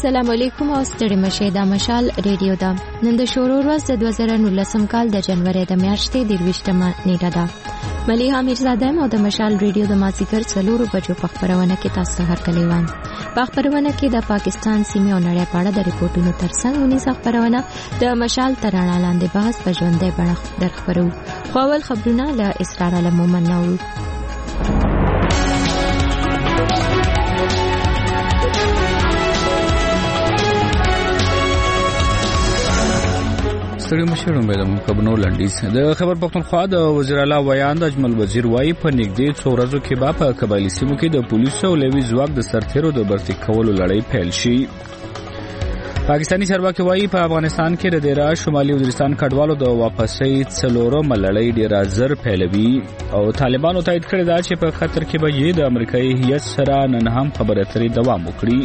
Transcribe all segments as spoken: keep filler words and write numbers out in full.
السلام علیکم او ستړي مشه د مشال ریډیو دا نن د شورو ورځ د دوه زره نولسم کال د جنوري د میاشتې د یویشتمه نیټه ده. ملیحه میرزاده او د مشال ریډیو د مازیګر څلورو بجو په خبرونه کې تاسو هرکلی وان. په خبرونه کې د پاکستان سیمې او نړۍ په اړه د ریپورتونو ترڅنګ ونیسه خبرونه د مشال ترانه لاندې بحث په ژوندۍ بڼه درخبرو. خو اول خبرونه له اسرار علمومن نو. ستړي مشرون به د مکبنو لنډیز د خبر پښتونخوا د وزیر اعلی ویاند اجمل وزیر وايي په نږدې څو ورځو کې به په قبایلی سیمو کې د پولیسو او لوی ځواک د سرتیرو د برتي کولو لړۍ پیل شي. پاکستانی چارواکي وايي په افغانستان کې د دیره شمالي وزیرستان کډوالو د واپسۍ څلورمه لړۍ ډېره زر پیلوي او طالبانو تایید کړی دا چې په خطر کې به یې د امریکایي هیات سره نن هم خبرې اترې دوام وکړي.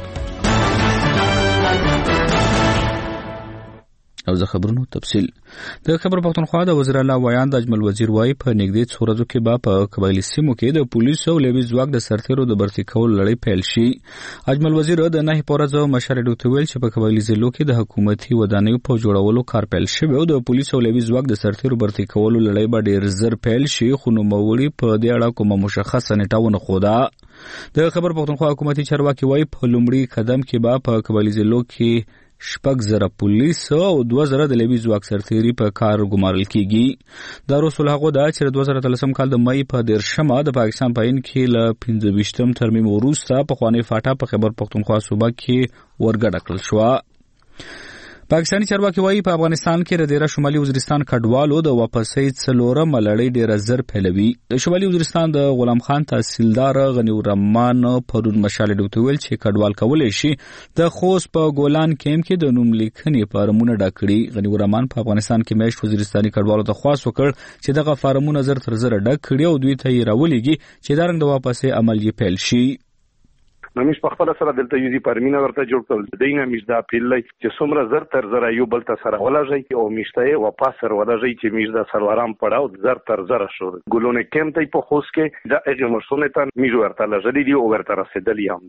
او زه خبرونو تفصیل د خبر پښتونخوا د وزیر اعلی ویاند اجمل وزیر وايي په نږدې څو ورځو کې به په قبایلی سیمو کې د پولیسو او لوی ځواک د سرتیرو د برتي کولو لړۍ پیل شي. اجمل وزیر د نه پورزو مشر ډوټ ویل چې په قبایلی ضلعو کې د حکومتي ودانیو په جوړولو کار پیل شوی او د پولیسو او لوی ځواک د سرتیرو برتي کولو لړۍ به ډیر زر پیل شي خو نو موري په دې اړه کوم مشخصه نیټه ونه خوده. د خبر پښتونخوا حکومتي چارواکي وايي په لومړي قدم کې به په قبایلی ضلعو کې شپږ زره پولیس او دوه زره د لوی ځواک سرتیري په کار ګمارل کیږي. دا رسول هغه دا چې دوه زره اتلسم کال د مې په دیرشمه د پاکستان پاین کې ل پنځه ویشتم ترمیم وروسته په خوانی فاټا په خبر پښتونخوا صوبه کې ورګډ کړل شو. پاکستانی چارواکي وايي په افغانستان کې د دیره شمالي وزیرستان کډوالو د واپسۍ څلورمه لړۍ ډېره زر پیلوي. د شمالي وزیرستان د غلام خان تحصیلدار غنی الرحمن پرون مشال ډوټ ویل چې کډوال کولای شي د خوست په ګولان کېم کې د نوم لیکنې فارمونه ډک کړي. غنی الرحمن په افغانستان کې مېشت وزیرستاني کډوالو ته خواست وکړ چې دغه فارمونه زر تر زر ډک کړي او دوی ته یې راولېږي چې دا رنګ د واپسۍ عمل یې پیل شي. نمیش په خپل سره دلته یوزي پرمینه ورته جوړ کړل دینه میش دا پیلای چې څومره زر تر زر یو بل ته سره ولږي او میشته واپس سره ولږي چې میش دا سرورام پړاو زر تر زر شو ګلونه کم ته په خوست کې دا هغه مرسونه ته میش ورته لږی دی او ورته رسیدلی هم.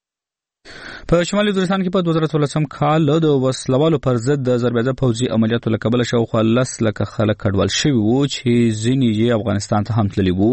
په شمالي وزیرستان کې په دوه زره اتلسم کال د وسلوالو پر ضد د ضربېده پوځي عملیاتو له کبله شاوخوا لس لکه خلک کډوال شوي وو چې ځینې یې افغانستان ته هم تللي وو.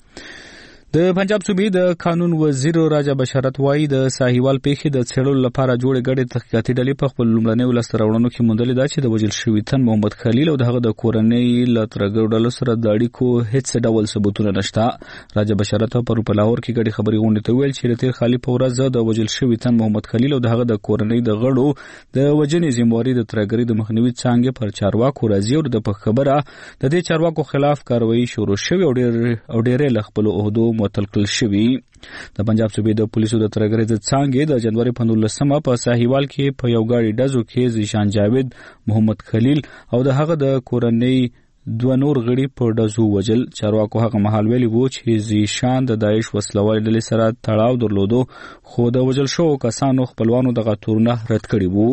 د پنجاب صوبې د قانون وزیر راجا بشارت وايي د ساحیوال پیښې د څېړلو لپاره جوړې ګډې تحقیقاتي ډلې په خپل لومړنیو لاسته راوړنو کې موندلې ده چې د وژل شوي تن محمد خلیل او دغه د کورنۍ له ترګرو ډلو سره د اړیکو هیڅ ډول ثبوتونه نشته. راجا بشارت پر په لاهور کې ګډې خبرې غونډې ته ویل چې د تیر خالي په ورځ د وژل شوي تن محمد خلیل او دغه د کورنۍ د غړو د وژنې ذمہواري د ترګرۍ د مخنیوي څانګې پر چارواکو راځي او د په خبره د دې چارواکو خلاف کاروایی شروع شوې او ډېر او ډېرې له خپل عہدو معطل کړل شوي. د پنجاب صوبې د پولیسو د ترګرۍ د څانګې د جنوري په نولسمه په ساحیوال کې په یو ګاډي ډزو کې زیشان جاوید محمد خلیل او د هغه د کورنۍ دوه نور غړي په ډزو وجل. چارواکو هغه مهال ویلي وو چې زیشان د داعش وسلوال ډلې سره تړاو درلودو خو د وجل شو کسانو خپلوانو دغه تورونه رد کړي وو.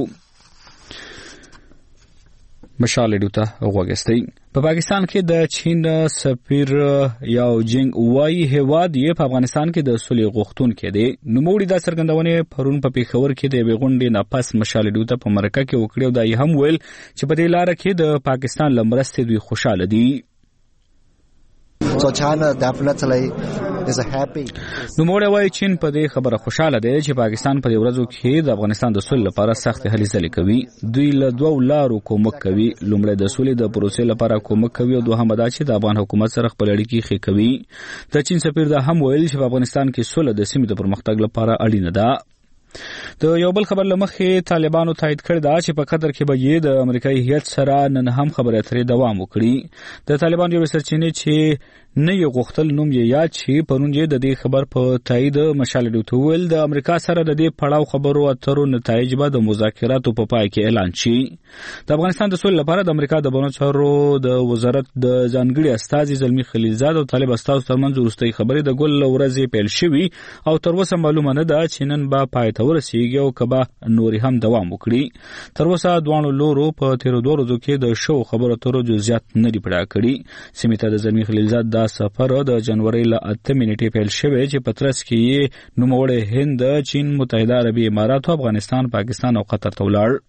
مشال ډوټه غوګستۍ په پاکستان کې د چین سفیر یاو جینګ وايي هیواد یې په افغانستان کې د صلح غوښتونکو دی. نوموړي دا څرګندونه پرون په پیښور کې د غونډې نه پس مشال ډوټه په مرکه کې وکړه او دا یې هم ویل چې په دې لار کې د پاکستان لمرسته دوی خوشاله دي. So China definitely is a happy. نوموړی وايي چین په دې خبره خوشاله دی چې پاکستان په دې ورځو کې د افغانستان د صلح لپاره سخت هلې ځلې کوي. دوی له دوه لارو کومک کوي. لومړی د صلح د پروسې لپاره کومک کوي او دوهم دا چې د افغان حکومت سره خپل اړیکې ښې کوي. د چین سفیر دا هم ویل چې په افغانستان کې صلح د سیمې د پرمختګ لپاره اړینه ده. د یو بل خبر لمخې طالبانو تایید کړی دا چې په قطر کې به یې د امریکایي هیات سره نن هم خبرې اترې دوام وکړي. د طالبانو یو سرچینې چې نه یو غوښتل نوم یې یاد شي پرون یې د دې خبر په تایید مشال ډوټ ویل د امریکا سره د دې پړاو خبرو اترو نتایج به د مذاکراتو په پای کې اعلان شي. د افغانستان د صلح لپاره د امریکا د بهرنیو چارو د وزارت د ځانګړي استازي زلمی خلیلزاد او طالب استازو ترمنځ وروستۍ خبرې د ګل ورځې پیل شوي او تر اوسه معلومه نه ده چې نن به پای ته ورسیږي او کبا نوري هم دوام وکړي. تر اوسه دوه لورو په تیر دوه ورځو کې د شو خبرو اترو جزئیات نه دی پیدا کړي. سیمه ته د زلمی خلیلزاد دا سفر د جنوري ل اته نیټې پیل شوی چې پترس کې نوموړی هند، چین، متحده عربي امارات، افغانستان، پاکستان او قطر ته ولاړ.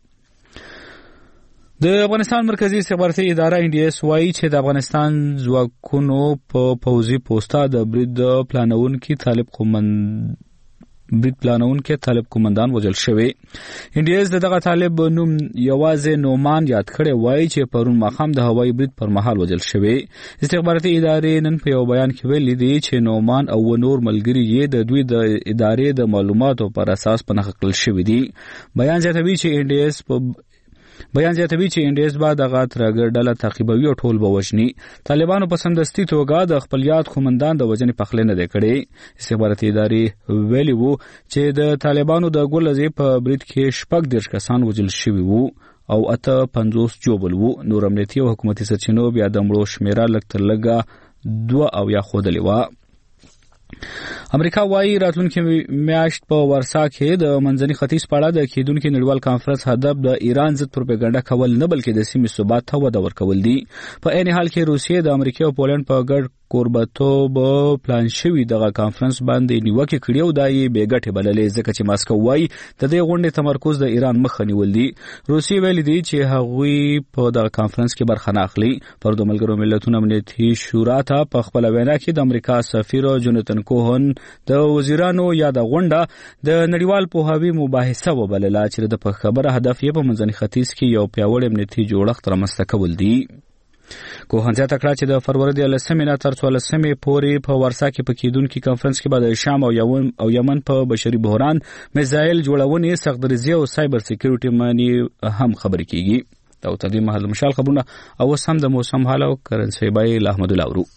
د افغانستان مرکزی استخباراتي اداره ان ډي اس وايي چې د افغانستان ځواکونو په پوځي پوسټه د برید پلانون کې طالب قومند برید پلانون کې طالب قومندان وژل شوی. ان ډي اس دغه طالب نوم یوازې نومان یاد کړي وایي چې پرون ماخام د هوایي برید پر مهال وژل شوی. استخباراتي ادارې نن په یو بیان کې ویلي دي چې نومان او نور ملګري یې د دوی د ادارې د معلوماتو پر اساس پناه کړل شوی دي. بیان زیاتوي چې ان ډي اس په بیان زیاتوي چې ان ډي اس با دغه ترګر ډله تعقیبوي او ټول به وژني. طالبانو په سمدستي توګه د خپل یاد قومندان د وژنې پخلی نه دی کړی. استخباراتي ادارې ویلي وو چې د طالبانو د ګولزې په برید کې شپږ دېرش کسان وژل شوي وو او اته پنځوس جوبل وو. نور امنیتي او حکومتي سرچینو بیا د مړو شمیره لږ تر لږه دوه او یا ښودلې وه. امریکا وايي راتلونکي میاشت په ورسا کې د منځني ختیځ په اړه د کېدونکي نړیوال کانفرنس هدف د ایران ضد پروپاګاندا کول نه بلکې د سیمې ثبات ته وده ورکول دي. په عین حال کې روسیې د امریکا او پولند په ګډ کوربتوب پلان شوی دغه کانفرنس باندې نیوکه کړې او دای به ګټه بللې ځکه چې ماسکو وايي د دې غونډې تمرکز د ایران مخ نیول دي. روسیې ویلي دي چې هغوی په دغه کانفرنس کې برخه نه اخلي. پر د ملګرو ملتونو امنیتي شورا ته په خپل وینا کې د امریکا سفیر جوناتن کوهن د وزیرانو یا د غونډه د نړیوال پوهاوی مباحثه وبلله چې د په خبره هدف یې په منځني ختیځ کې یو پیاوړی امنیتي جوړښت رامنځته کول دي. کوهن زیاته کړه چې د فروری د لسمې نه تر څوارلسمې پورې په ورسا کې په کېدونکي کانفرنس کې به د شام او یمن او یمن په بشري بحران، میزایل جوړونې، سختدریزي او سایبر سکیورټي باندې هم خبرې کیږي. دا او تدې محل مشال خبرونه او سم د موسم حال او کرنسي بای احمد الله ورو.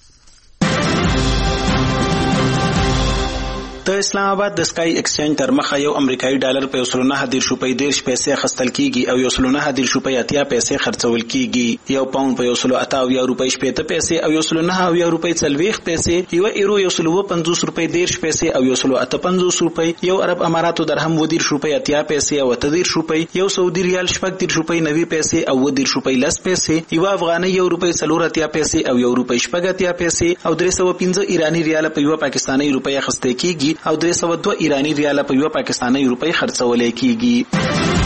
د اسلام آباد د سکای ایکسچینج تر مخه یو امریکایي ډالر په یو سل نه دېرش روپۍ دېرش پیسې اخیستل کیږي او یو سل نه دېرش روپۍ اتیا پیسې خرڅول کیږي. یو پاوند په یو سل اته اویا روپۍ شپېته پیسې او یو سل نه اویا روپۍ څلوېښت پیسې، یو ایرو یو سل اوه پنځوس روپۍ دېرش پیسې او یو سل اته پنځوس روپۍ، یو عرب اماراتو درهم اوه دېرش روپۍ اتیا پیسې او اته دېرش روپۍ، یو سعودي ریال شپږ دېرش روپۍ نوي پیسې او اوه دېرش روپۍ لس پیسې، یو افغانۍ یو روپۍ څلور اتیا پیسې او یو روپۍ شپږ اتیا پیسې او درې سوه پنځه ایراني ریال په یو پاکستاني روپۍ اخیستل کیږي او درې سوه ایرانی ریال په یو پاکستاني روپۍ خرڅول کیږي.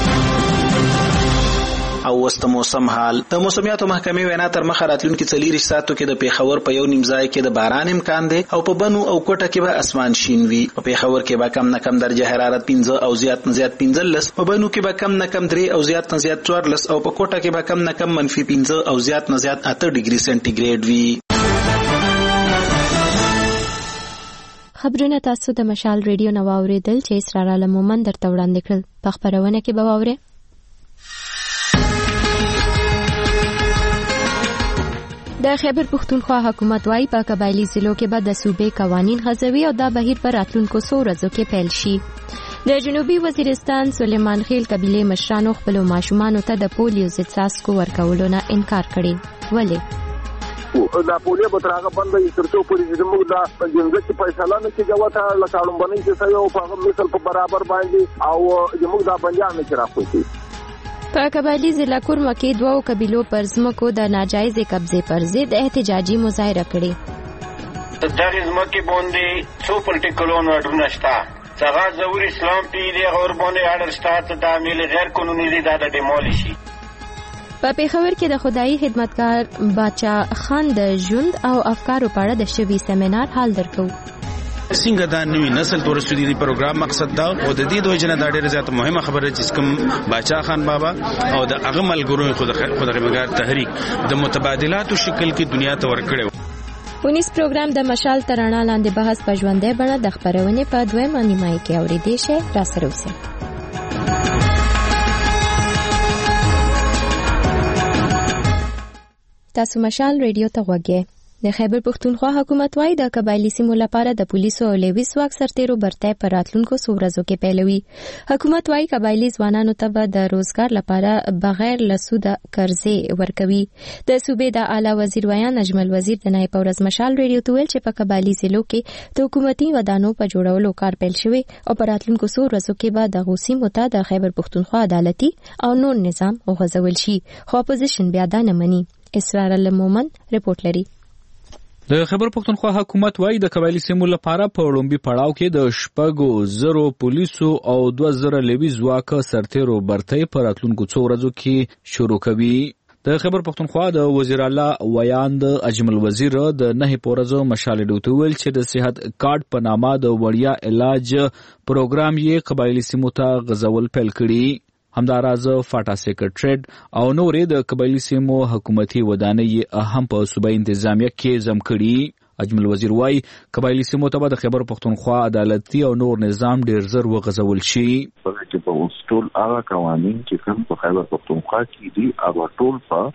او وست موسم حال د موسمیاتو محکمې وینا تر مخه راتلونکي څلور ساعتو کې د پیښور په یو نیم ځای کې د باران امکان دی او په بنو او کوټه کې به اسمان شین وي. په پیښور کې به کم نه کم درجه حرارت پنځه او زیات نه زیات پنځلس، په بنو کې به کم نه کم درې او زیات نه زیات څوارلس او په کوټه کې به کم نه کم منفي پنځه او زیات نه زیات اته ډیګري سنټیګریډ وي. خبرونه تاسو د مشال ریډیو نو اوریدل چې اسرار عالم مومن درته وړاندې کړل. په خبرونه کې به واورئ د خیبر پختونخوا حکومت وايي په قبایلی ضلعو کې به د صوبې قوانین غځوي او دا بهیر په راتلونکو څو ورځو کې پیل شي. د جنوبي وزیرستان سلیمان خیل قبیله مشرانو خپل ماشومانو ته د پولیو ضد څاڅکو ورکولو نه انکار کړی. ولې دا پولیو به تر هغه بندوي تر څو پورې زموږ دا جنګي فیصله نه کېږي ورته لکه اړومبنۍ چې څه یو په هغه مثل په برابر باندې او زموږ دا بندیان نه چې راخوشي. په قبایلی ضلع کورمه کې دوو قبیلو پر ځمکو د ناجایز قبضې پر ضد احتجاجي مظاهره کړې. دغه ځمکې باندې څو پولیټیکل اورډرونه شته څنګه ظهور اسلام پیلي غور باندې اړر شته د عامل غیر قانوني دي دا د ډیمولیشي. په پیښور کې د خدایي خدمتګار باچا خان د ژوند او افکارو په اړه د شوي سیمینار حال درکو. څنګه دا نوې نسل تورستو دي پروګرام مقصد دا او د دې دوه جنا د ډېر زیات مهمه خبره چې کوم باچا خان بابا او د هغه ملګرو خود خدای مګر تحریک د متبادلاتو شکل کې دنیا ته ورکړو. پونیس پروګرام د مشال ترانه لاندې بحث په ژوندۍ بڼه د خبرونې په دویمه نیمایي کې اورېدای شئ. راسره اوسئ. تاسو مشال ریډیو ته غوږی د خیبر پښتونخوا حکومت وايي د قبایلی سیمو لپاره د پولیسو او لیویس واک سرتیرو برتۍ پر راتلونکو څو ورځو کې پیلوي. حکومت وايي قبایلی ځوانانو ته به د روزګار لپاره بغیر له سوده قرضې ورکوي. د صوبې د اعلی وزیر ویان اجمل وزیر د نایب ورځ مشال ریډیو ته ویل چې په قبایلی ضلعو کې د حکومتي ودانو په جوړولو کار پیل شوی او په راتلونکو څو ورځو کې به د غوسیمو ته د خیبر پښتونخوا عدالتي او نور نظام وغځول شي. خو اپوزیشن بیا دا نه مني. اسرار المومن رپورټ لري. د خیبر پښتونخوا حکومت وايي د قبایلی سیمو لپاره په وړاندې پړاو کې د شپږو زرو پولیسو او دوه زره لیوي ځواک سرتیرو برتۍ په راتلونکو څو ورځو کې شروع کوي. د خیبر پښتونخوا د وزیر اعلی ویان د اجمل وزیر د نه پورزو مشال ډوته ویل چې د صحت کارت په نامه د وړیا علاج پروګرام یې قبایلی سیمو ته غځول پیل کړي. همداراز فاټا سیکریټریټ او نورې د قبایلی سیمو حکومتي ودانۍ هم په صوبایي انتظامیه کې زم کړي. اجمل وزیر وايي قبایلی سیمو ته د خیبر پښتونخوا عدالتي او نور نظام ډیر زر وغځول شي. چې په اوسټول هغه قوانين چې کوم په خیبر پښتونخوا کې دي هغه ټول په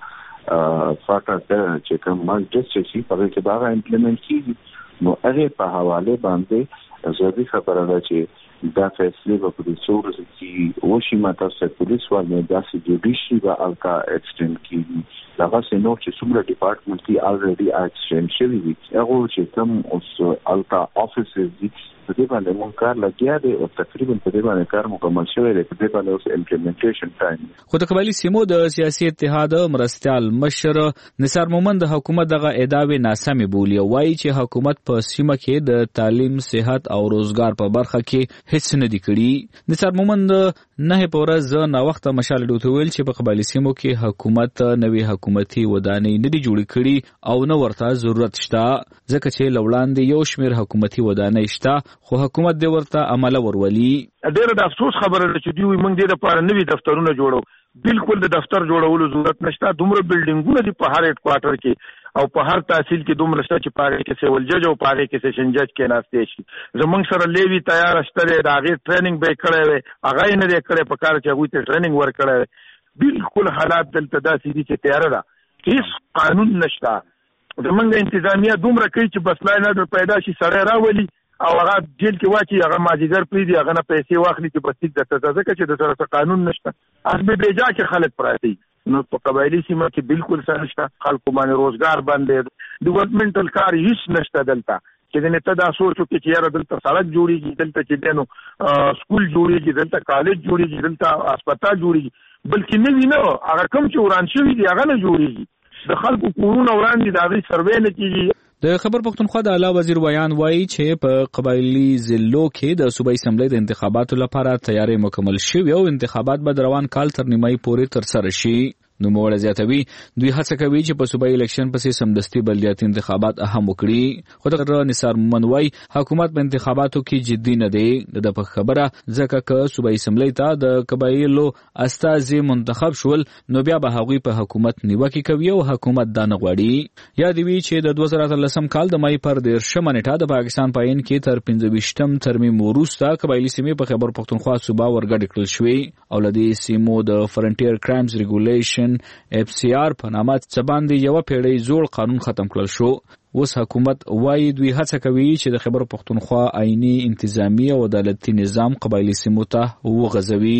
فاټا چې کوم ماجستري شي په کې باغ امپلیمنٹ کیږي. نو هغه په حواله باندې ضروري خبره ده چې دا فیصله په دې څور چې وشي ماته چې پولیس والے داسې جوډیشي با الکا ایکسټند کیږي. هغه سينو چې څومره ډپارټمنټ دی الریډي ایکسټند شوی دی. هغه چې کوم اوس الکا افیسز دي په دې باندې مونږ کار لګیا دی او تقریبا په دې باندې کار مکمل شوی دی. په دې باندې اوس امپلیمنټیشن ټایم. خو د قبایلی سیمو د سیاسي اتحاد مرستيال مشر نثار مومند د حکومت دغه ادعاوې ناسمې بولي او وايي چې حکومت په سیمه کې د تعلیم، صحت او روزګار په برخه کې هیڅ نه دی کړی. نثار مومند نه پورز نه وخت مشال ډوته ویل چې په قبایلی سیمو کې حکومت نوې حکومتي ودانۍ نه دی جوړ کړي او نه ورته ضرورت شته ځکه چې لوړاندې یو شمېر حکومتي ودانۍ شته خو حکومت دې ورته عمل ورولي. ډېر د افسوس خبره ده چې دوی موږ دې لپاره نوي دفترونه جوړو. بالکل د دفتر جوړولو ضرورت نشته. دومره بلډینګونه دي په هر هډ کوارټر کې او په هر تحصیل کې دومره شته چې پاره کې سیول جج او پاره کې سیشن جج کې ناشته شي. زمونږ سره لیوی تیار شته د هغه ټریننګ به کړی وي هغه نه دی کړی په کار چې هغه ته ټریننګ ورکړی. بالکل حالات دلته داسې دي چې تیار ده. هیڅ قانون نشته. زمونږ انتظامیه دومره کوي چې بس لا نه پیدا شي سړی راولي او هغه جیل کې واچي هغه ماجیګر پریدي هغه نه پیسې واخلي چې بس د تزازکه چې د سره قانون نشته. اسبه بیجا کې خلک پراتی. نو په قبایلی سیمه کې بالکل سرشته خلکو باندې روزګار باندې ډیولپمنټل کار هیڅ نشته دلته چې نه ته دا سوچو کې چې یاره دلته سړک جوړیږي دلته چې دنو سکول جوړیږي دلته کالج جوړیږي دلته هسپتال جوړیږي بلکې نه وینو هغه کوم چې وران شوی دی هغه نه جوړیږي. د خلکو کورونه وړاندې د هغې سروې نه کېږي. د خیبر پښتونخوا د اعلی وزیر ویان وايي چې په قبایلی ضلعو کې د صوبایي اسمبلی د انتخاباتو لپاره تیاری مکمل شوی او انتخابات به روان کال تر نیمایي پورې ترسره شي. نو موږ زیاتوي دوی هڅه کوي چې په صوبایي الیکشن پسې سمدستي بلدیاتي انتخابات اهم وکړي. خو د نثار مومند وايي حکومت په انتخاباتو کې جدي نه دی. د په خبره ځکه ک صوبایي اسمبلی ته د قبایلو استازي منتخب شول نو بیا به هغوی په حکومت نیوکه کوي او حکومت دا نه غواړي. یا دی وی چې د دوه زره اتلسم کال د مای پر دیرشمه نیټه د پاکستان په عین کې تر پنځه ویشتم ترمیم وروسته قبایلی سیمې په خیبر پښتونخوا صوبه ورګډ کړل شوې او لدې سیمو د فرنټیر کرایمز ریګولیشن اف سی آر په نامه څه باندې یو پیړۍ زوړ قانون ختم کړل شو. اوس حکومت وايي دوی هڅه کوي چې د خیبر پښتونخوا آئینی انتظامی او عدالتي نظام قبایلی سیمو ته وغځوي.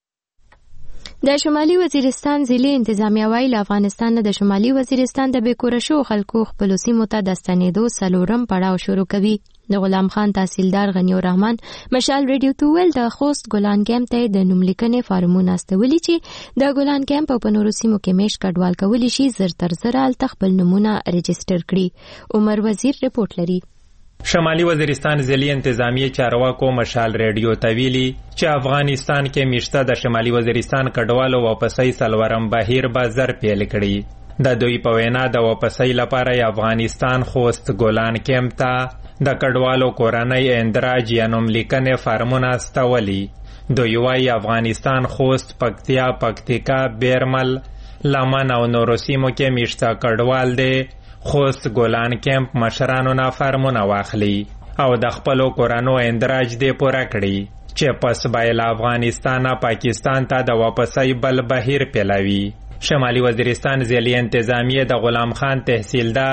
د شمالي وزیرستان ضلع انتظامیه وايي له افغانستان نه د شمالي وزیرستان د بیکوره شو خلکو خپل سیمو ته د ستنېدو څلورم پړاو شروع کوي. د غلام خان تحصیلدار غنی الرحمن مشال ریډیو ته ویل د خوست ګلان کیمپ ته د نوملیکنې فارمونه استولي چې د ګلان کیمپ په نورو سیمو کې میش کډوال کولی شي زر تر زر ال خپل نمونه ريجستر کړي. عمر وزیر رپورټ لري. شمالي وزیرستان ضلعي انتظامیه چارواکو مشال ریډیو ته ویلي چې افغانستان کې میشته د شمالي وزیرستان کډوالو واپسۍ سلورم بهیر به زر پیل کړي. د دوی په وینا د واپسۍ لپاره افغانستان خوست ګلان کیمپ ته د کډوالو کورنۍ اندراج یا نوملیکنې فارمونه استولي. دوی وايي افغانستان خوست، پکتیا، پکتیکا، بیرمل، لمن او نورو سیمو کې میشته کډوال دی. خوست ګلان کیمپ مشرانو نه فارمونه واخلي او د خپلو کورنو اندراج دی پوره کړي چې پس به له افغانستانه پاکستان ته د واپسۍ بل بهیر پیلوي. شمالي وزیرستان ضلعي انتظامیه د غلام خان تحصیلدار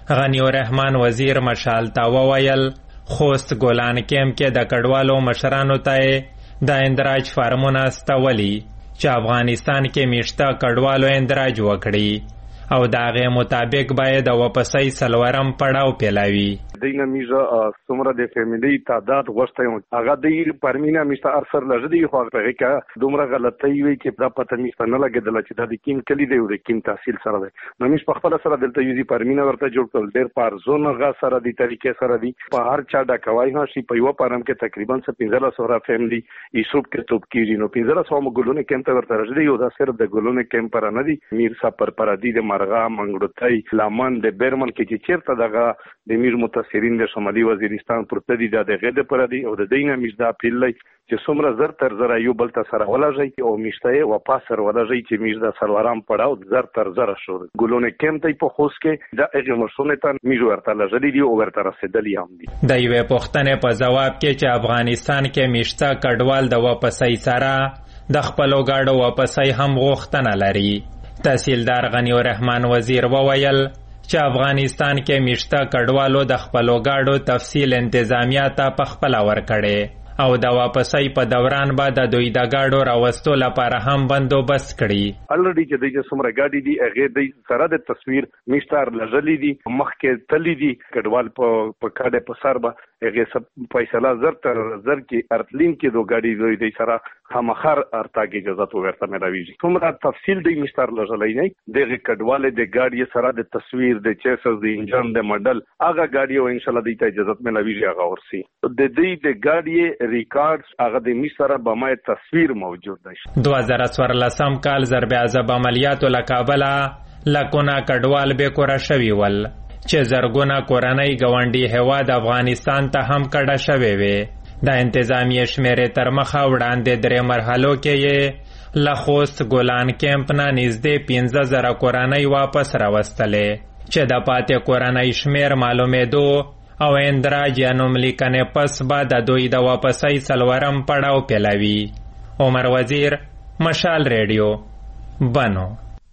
غنی الرحمن وزیر مشال ته وویل خوست ګولان کیمپ کې د کډوالو مشرانو ته د اندراج فارمونه استولي چې افغانستان کې میشته کډوالو اندراج وکړي او د هغې مطابق باید د واپسۍ څلورم پړاو پیلاوي. دینه میزه څومره د فیملی تعداد غوښته هغه د پرمینه میشته ارسر لږ دی خو هغه کې دومره غلطۍ وي چې دا پته میشته نه لګېدل چې دا د کیم کلی دی او د کیم تحصیل سره دی. نو میش په خپل سره دلته یوزي پرمینه ورته جوړ کړل ډېر پارزون غا سره دی طریقې سره دی په هر چا دا کوي نه شي په یو پرم کې تقریبا پنځه سوه فیملی ایسوب کې توپ کیږي. نو پنځه سوه ګلونه کیمپ ورته راځي او دا صرف د ګلونه کیمپ را نه دی میر صاحب پر پردي د مرغا منګړتای لامن د بیرمن کې چې چیرته دغه د میر متاثرین د شمالي وزیرستان پرته دي د غېد پر دی او د دینه میشدا پیلای چې څومره زر تر زر یو بل ته سره ولږي او میشته او پاسر ولږي چې میشدا سلوارام پړاو زر تر زر شو ګلونه کېم ته په خوش کې د هغه مرسونه ته میجو ورته لږی دی او ورته رسیدلی هم دي. د یوې پوښتنې په جواب کې چې افغانستان کې میشته کډوال د واپسۍ سره د خپلو گاډو واپسۍ هم غوښتنه لري. تحصیلدار غنی الرحمن وزیر وویل چې افغانستان کې میشته کډوالو د خپلو گاډو تفصیل انتظامیه ته په خپله ورکړی او د واپسۍ په دوران به د دوی د گاډو راوستو لپاره هم بندوبست کړي. الریډي چې دوی څومره ګاډي دي هغې دوی سره د تصویر میشتار لږلی دي مخکې تللی دي کډوال په کاډې په سر به هغې فیصله زر تر زر کې ارتلین کې دو ګاډي دوی دوی سره خامخر ارتاګ اجازت ورته ملاویږي. څومره تفصیل دوی میشتار لږلی نه دغه کډوالې د ګاډي سره د تصویر د چیسز د انجن د ماډل هغه ګاډي او انشاءالله دوی ته اجازت ملاویږي هغه ورسي د دوی د ګاډي ریکارډز هغه د میسره به ما تصویر موجود دی. دوه زره څوارلسم کال ضرب عذاب عملیاتو له کابله لکونه کډوال بې کوره شوي ول چې زرګونه کورنۍ ګاونډي هیواد افغانستان ته هم کډه شوې وې. د انتظامیې شمیرې تر مخه وړاندې درې مرحلو کې یې له خوست ګولان کیمپ نه نږدې پنځه زره کورنۍ واپس راوستلې چې د پاتې کورنۍ شمیر معلومېدو او اندراج یا نوملیکنې پس به د دوی د واپسۍ څلورم پړاو پیلوي. عمر وزیر، مشال ریډیو، بنو.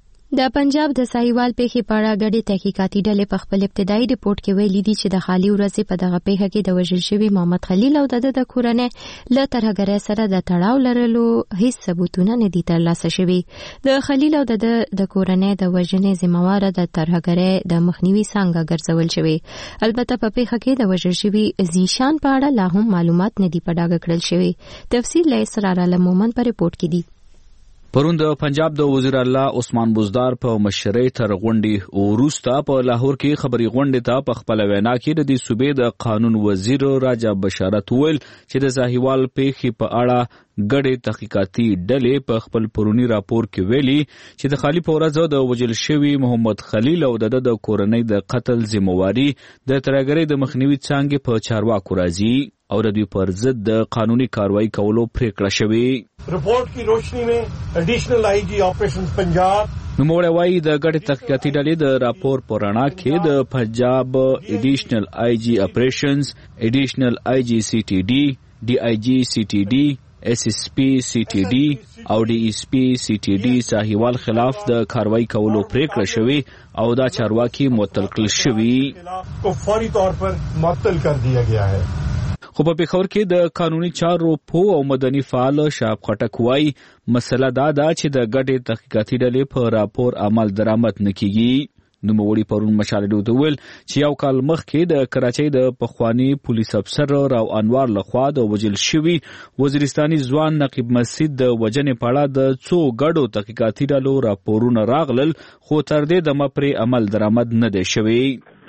د پنجاب د ساحوال پیښې په اړه ګډې تحقیقاتي ډلې په خپل ابتدایي رپورټ کې ویلي دي چې د خالي ورځې په دغه پیښه کې د وژل شوي محمد خلیل او د د کورنۍ له ترهګرۍ سره د تړاو لرلو هیڅ ثبوتونه نه دي ترلاسه شوي. د خلیل او د د کورنۍ د وژنې ذمهواره د ترهګرۍ د مخنیوي څانګه ګرځول شوي. البته په پیښه کې د وژل شوي زیشان په اړه لا هم معلومات نه دي په ډاګه کړل شوي. تفصیل له اسرار عالم مومن په رپورټ کې دي. پرون د پنجاب د وزیر الله عثمان بزدار په مشرۍ تر غونډې وروسته په لاهور کې خبري غونډې ته په خپل وینا کې د دې صوبې د قانون وزیر راجا بشارت ویل چې د ساحوال پیښې په اړه ګډې تحقیقاتي ډلې په خپل پرونی راپور کې ویلي چې د خالي په ورځ د وژل شوي محمد خلیل او د د کورنۍ د قتل ذمہواری د ترهګرۍ د مخنیوي څانګې په چارواکو راځي او د دوی پر ضد د قانوني کاروایی کولو پریکړه شوې. رپورٹ کی روشنی میں ایڈیشنل آئی جی آپریشن پنجاب نوموړی وایي د ګډې تحقیقاتي ډلې د راپور په رڼا کې د پنجاب ایډیشنل آئی جی اپریشنز، ایډیشنل آئی جی سی ټي ډي، ډي آئی جي سی ټي ډي، ایس ایس پی سی ټي ډي او ډي ایس پی سی ټي ډي ساحوال خلاف د کاروایی کولو پریکړه شوې او دا چارواکي معطل کړل شوي کو فوری طور پر معطل کر دیا گیا ہے. خو په پېښور کې د قانوني چارو پوه او مدني فعال شعب خټک وایي مسله دا ده چې د ګډې تحقیقاتي ډلې په راپور عمل درآمد نه کیږي. نوموړي پرون مشال ریډیو ته ویل چې یو کال مخکې د کراچۍ د پخواني پولیس افسر راو انوار لخوا د وژل شوي وزیرستاني ځوان نقیب مسجد د وژنې په اړه د څو ګډو تحقیقاتي ډلو راپورونه راغلل خو تر دې دمه پرې عمل درآمد نه دی شوی.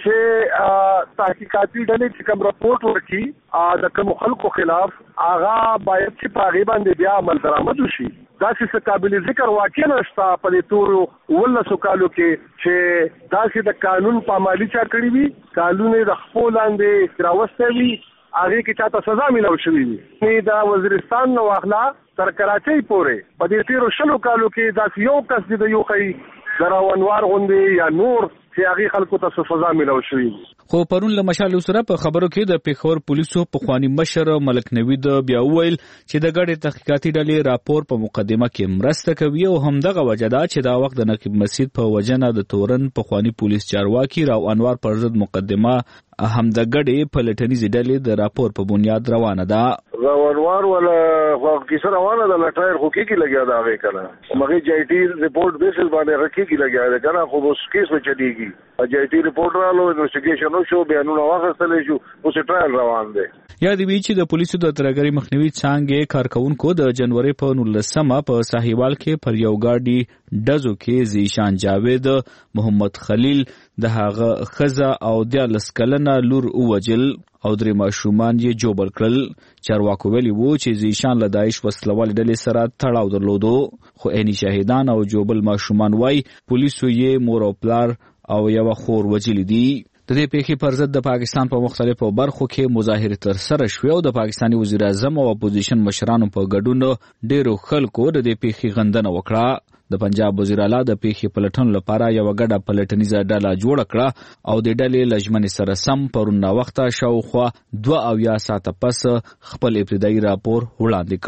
چې تحقیقاتي ډلې چې کوم راپورټ ورکړي د کوم خلکو خلاف هغه باید چې په هغې باندې بیا عمل درآمد وشي. داسې څه قابل ذکر واقع نشته په دې تورو اوولسو کالو کې چې داسې د قانون پامالي چا کړي وي، قانون یې د خپو لاندې راوستی وي، هغې کې چاته سزا میلاو شوي وي. د وزیرستان نه واخله تر کراچۍ پورې په دې تېرو شلو کالو کې داسې یو کس دی د یو ښایي د راو انوار غوندې یا نور چې هغې خلکو ته سزا میلاو شوي. خو پرون له مشال سره په خبرو کې د پیښور پولیسو پخوانی مشر ملک نوید بیا وویل چې د ګډې تحقیقاتي ډلې راپور په مقدمه کې مرسته کوي او همدغه وجه ده چې دا وخت د نقیب مسجد په وجنه د تورن پخوانی پولیس چارواکي راو انوار پر ضد مقدمه هم د ګډې پلټنیزې ډلې د راپور په بنیاد روانه ده. راو انوار ولا خو کیسه روانه ده لټایر خو کې لګیا دا غي کنه مګي جی ټی ریپورټ بیسل باندې رکی کې لګیا ده کنه خو اوس کیس و چلیږي جی ټی ریپورټ رالو انویسټیګیشن شو بیانونه واخیستل شو اوس ټرایل روان دی. یا دی وی چې د پولیسو د ترګری مخنیوي څنګه کارکونکو د جنوري په نولسمه په صاحبال کې پر یو گاډي ډزو کې زیشان جاوید محمد خلیل د هغه خزه او د لسکلنه لور اوجل او درې ماشومان یې جوبل کړل. چارواکو ویلي وو چې زیشان له داعش وسلوال ډلې سره تړاو درلودو خو عیني شاهدان او جوبل ماشومان وای پولیسو یې مور او پلار او یو خور وجلی دي. د دې پیښې پر ضد د پاکستان په مختلفو برخو کې مظاهرې تر سره شوې او د پاکستاني وزیر اعظم او اپوزیشن مشرانو په ګډون ډیرو خلکو د دې پیښې غندنه وکړه. د پنجاب وزیر اعلی د پیښې پلټن لپاره یو غډه پلټنیزه ډله جوړ کړه او د ډلې لجمن سره سم پرون وخت شاوخوا دوه اویا ساعته پس خپل ابتدایي راپور وړاندې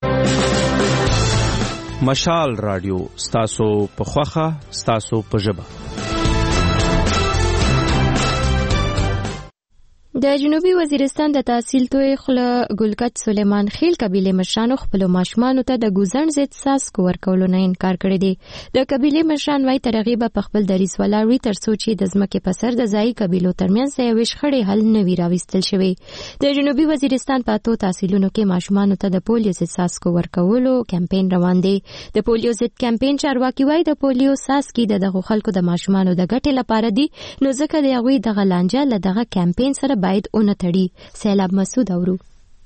کړ. مشال رادیو ستاسو په خوخه ستاسو په ژبه. د جنوبي وزیرستان د تحصیل توی خله ګلکت سلیمان خیل قبیله مشرانو خپل ماشومانو ته د ګوزن ضد څاڅکو ورکولو نه انکار کړی دی. د قبیله مشران وايي ترغیب په خپل دریس ولاړوي تر څو چې د ځمکې په سر د ځای قبیلو ترمنځ یو شخړې حل نه وي راوستل شوی. د جنوبي وزیرستان په اتو تحصیلونو کې ماشومانو ته د پولیو ضد څاڅکو ورکولو کمپاین روان دی. د پولیو ضد کمپاین چارواکي وايي د پولیو څاڅکي د دغه خلکو د ماشومانو د ګټې لپاره دي نو ځکه د هغوی دغه لانجه له دغه کمپاین سره باید اونه تړي. سیلاب مسعود اورو.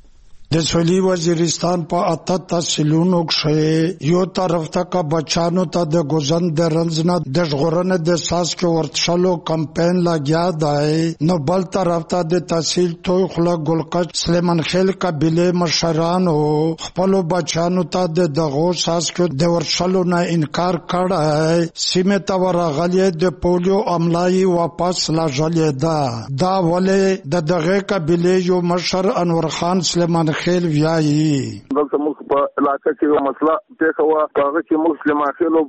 د سویلي وزیرستان په اته تحصیلونو کې یو طرف ته کا بچانو ته د ګوزن د رنځ نه د ژغورنې د څاڅکو ورکولو کمپاین لګیا دی نو بل طرف ته د تحصیل توی خله ګلکت سلیمان خیل قبیله مشرانو خپل بچانو ته د دغه څاڅکو د ورکولو نه انکار کړی. سیمه ته ورغلي د پولیو عملای واپس لاجلې ده. دا ولې د دغه قبیله یو مشر انور خان سلیمان خیل ویایي دلته موږ په علاقه کې یو مسله پیښه وه په هغه کې موږ سلیمان خیلو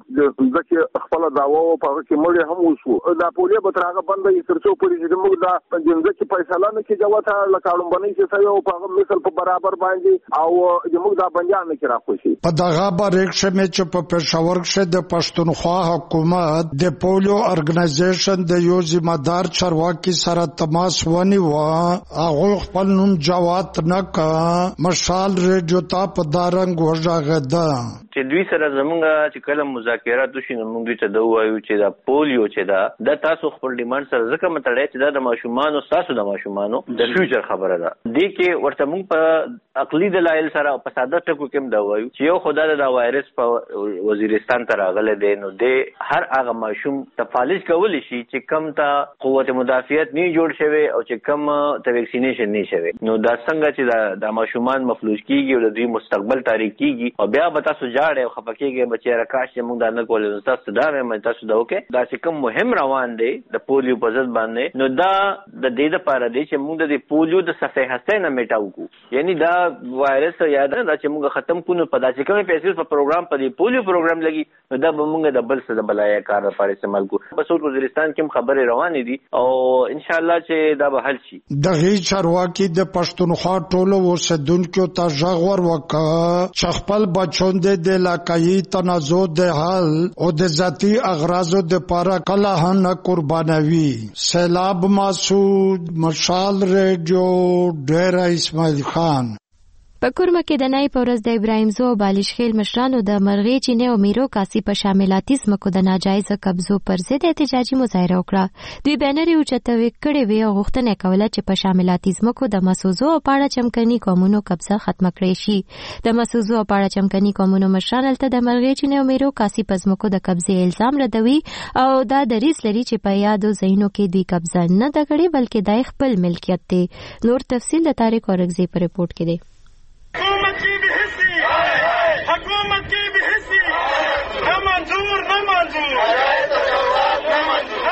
ځکه خپله دعوا وه په هغه کې مړی هم وشو. دا پولیو به تر هغه بنده وي تر څو پورې چې موږ دا ځمکې فیصله نه کېږي وته لکه اړومبنۍ چې سوی او په هغه مثل په برابر باندې او زموږ دا بندیان نه کې راخوشي. په دغه باریکښه مې چې په پېښور کښې د پښتونخوا حکومت د پولیو ارګنایزیشن د یو ذمہدار چارواکي سره تماس ونیوه هغوی خپل نوم جوات نه کړ. مشال ریډیو ته په دارنګ وژغېده چې دوی سره زمونږ چې کله مذاکرات وشي نو موږ دوی ته دا ووایو چې دا پولیو چې دا د تاسو خپل ډیمانډ سره ځکه متړی چې دا د ماشومانو ستاسو د ماشومانو د فیوچر خبره ده. دې کې ورته موږ په عقلي دلایل سره او په ساده ټکو کې هم دا وایو چې یو خدای د وایرس په وزیرستان ته راغلی دی نو د هر هغه ماشوم ته فالج کولی شي چې کم ته قوت مدافعت نه جوړ شوی او چې کم ته ویکسینیشن نه شوی نو دا څنګه چې دا ماشومان مفلوج کیږي او د دوی مستقبل تاریک کیږي او بیا به تاسو جاړئ او خفه کیږئ بچیاره کاش چې موږ دا نه کولای تاسو دا وایم تاسو دا وکړئ. دا چې کوم مهم روان دی د پولیو په ضد باندې نو دا د دې دپاره دی چې موږ د پولیو د صفحې هستۍ نه میټاو کړو. یعنی دا وایرس یاد ده دا چې موږ ختم کړو په دا چې کومې پیسې په پروګرام په دې پولیو پروګرام لګي نو دا به موږ د بل څه د بلایه کار لپاره استعمال کړو. په ټول وزیرستان کې هم خبرې روانې دي او ان شاء الله چې دا به حل شي. دغه چارواکي د پښتونخوا ټولو اوسیدونکو ته غږ ور وکړ چې خپل بچون د علاقایي تنازع د حل او د ذاتي اغراضو د لپاره کله هم نه قربانوي. سیلاب مسعود مشال ریډیو ډیره اسماعیل خان. په کورمه کې د نای پورز د ابراهیم زو او بالیش خیل مشرانو د مرغې چینه او میرو کاسی په شاملاتي ځمکو د ناجایز قبضو پر ضد احتجاجي مظاهره وکړه. دوی بینر یې اوچتوي کړې وې او غوښتنه کوله چې په شاملاتي ځمکو د مسوزو او پاړه چمکني قومونو قبضه ختمه کړي شي. د مسوزو او پاړه چمکني قومونو مشران هلته د مرغې چینه او میرو کاسی په ځمکو د قبضې الزام ردوي او دا دریځ لري چې په یادو ځایونو کې دوی قبضه نه ده کړې بلکې دا خپل ملکیت دی. نور تفصیل د طارق اورګزی په رپورټ کې دی. حکومت کی بھی حصی حکومت کی بھی حصی نہ منظور نہ منظور نہ منظور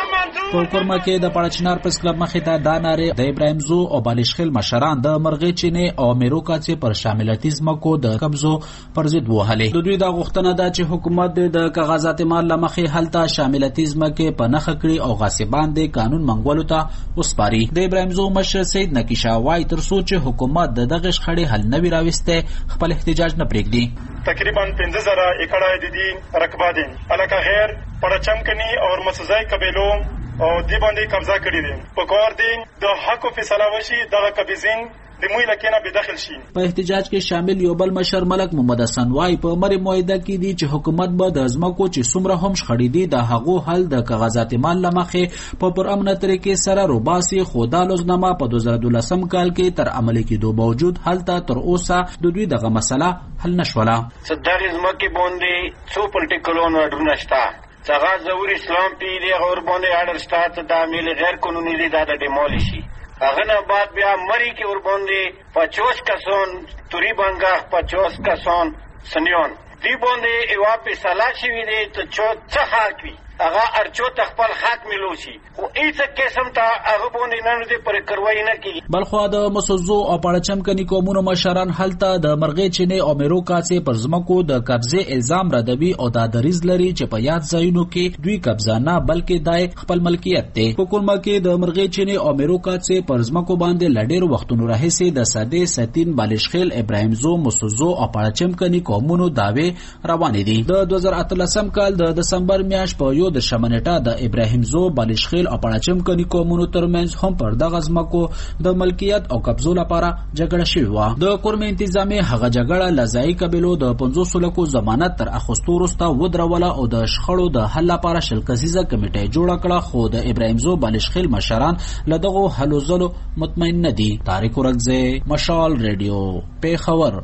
په کورما کې د پړچنار پرس کلب مخې ته دا ناره د ابراهیم زو او بالشخیل مشران د مرغې چینه او میروکا چې پر شاملتیزم کو د قبضو پر ضد وهلې. د دوی د غوښتنه ده چې حکومت د کاغذات مال لمخې حالت شاملتیزم کې په نخ کړي او غاصبان د قانون منګولو ته وسپاري. د ابراهیم زو مشر سید نکیشا وای تر څو چې حکومت د دغه شخړې حل نه وی راوسته خپل احتجاج نه پرېږدي. تقریبا پنځه زره ایکړه د دې رقبه دي الکه غیر پړچم کني او مسزای قبیلو او دی باندې قبضه کړی دي. په کار دي د حق فیصله وشي دغه قبیزین د موی لکینه به داخل شي. په احتجاج کې شامل یو بل مشر ملک محمد حسن وای په مری موعده کې دي چې حکومت به د ازمکو چې څومره هم شخړې دي د هغو حل د کاغذات مال لمخې په پر امنه طریقې سره روباسي خدا لوزنامه په دوه زره دولسم کال کې تر عملي کېدو باوجود حالت تر اوسه د دوی دغه مسله حل نشوله. صدر ازمکه باندې څو پولیټیکلونو اډونه شته څنګه ظهور اسلام پیری اور باندې اډر سٹارټ د عامل غیر قانوني دي د ډیمولیشي هغه نه بعد بیا مری کې ور باندې پچاس کسان توری بنگا پچاس کسان سنیون دی باندې ایوا په سلا شي وی دي ته چو څه حق وي هغه ارچو تخپل حق ملوشي او ایڅ قسم ته هغه باندې نن دې پر کاروایی نه کی. بلخو د مسوزو او پړچم کني قومونو مشران حالت د مرغې چینه او میروکا چې پر زمکو د قبضه الزام ردوي او د دریز لري چې په یاد ځایونو کې دوی قبضه نه بلکې دای خپل ملکیت دی. په کومه کې د مرغې چینه او میروکا چې پر زمکو باندې لډیر وختونو راهسي د ساده ستین بالشخیل ابراهیم زو مسوزو او پړچم کني قومونو داوی روان دي. د دوه زره اتلسم کال د دسمبر میاشت په د شمنټا د ابراهیم زو بالشخیل او پړچم کني قومونو ترمنځ هم پر دغه ځمکو د ملکیت او قبضو لپاره جګړه شوې وه. د کورم انتظامی هغه جګړه لزای قبیلو د پنځوس لکو ضمانت تر اخستو وروسته ودروله او د شخړو د حل لپاره شل کسیزه کمیټه جوړه کړه خو د ابراهیم زو بالشخیل مشران له دغو هلو ځلو مطمئن نه دي. طارق ورکزی مشال ریډیو پیښور.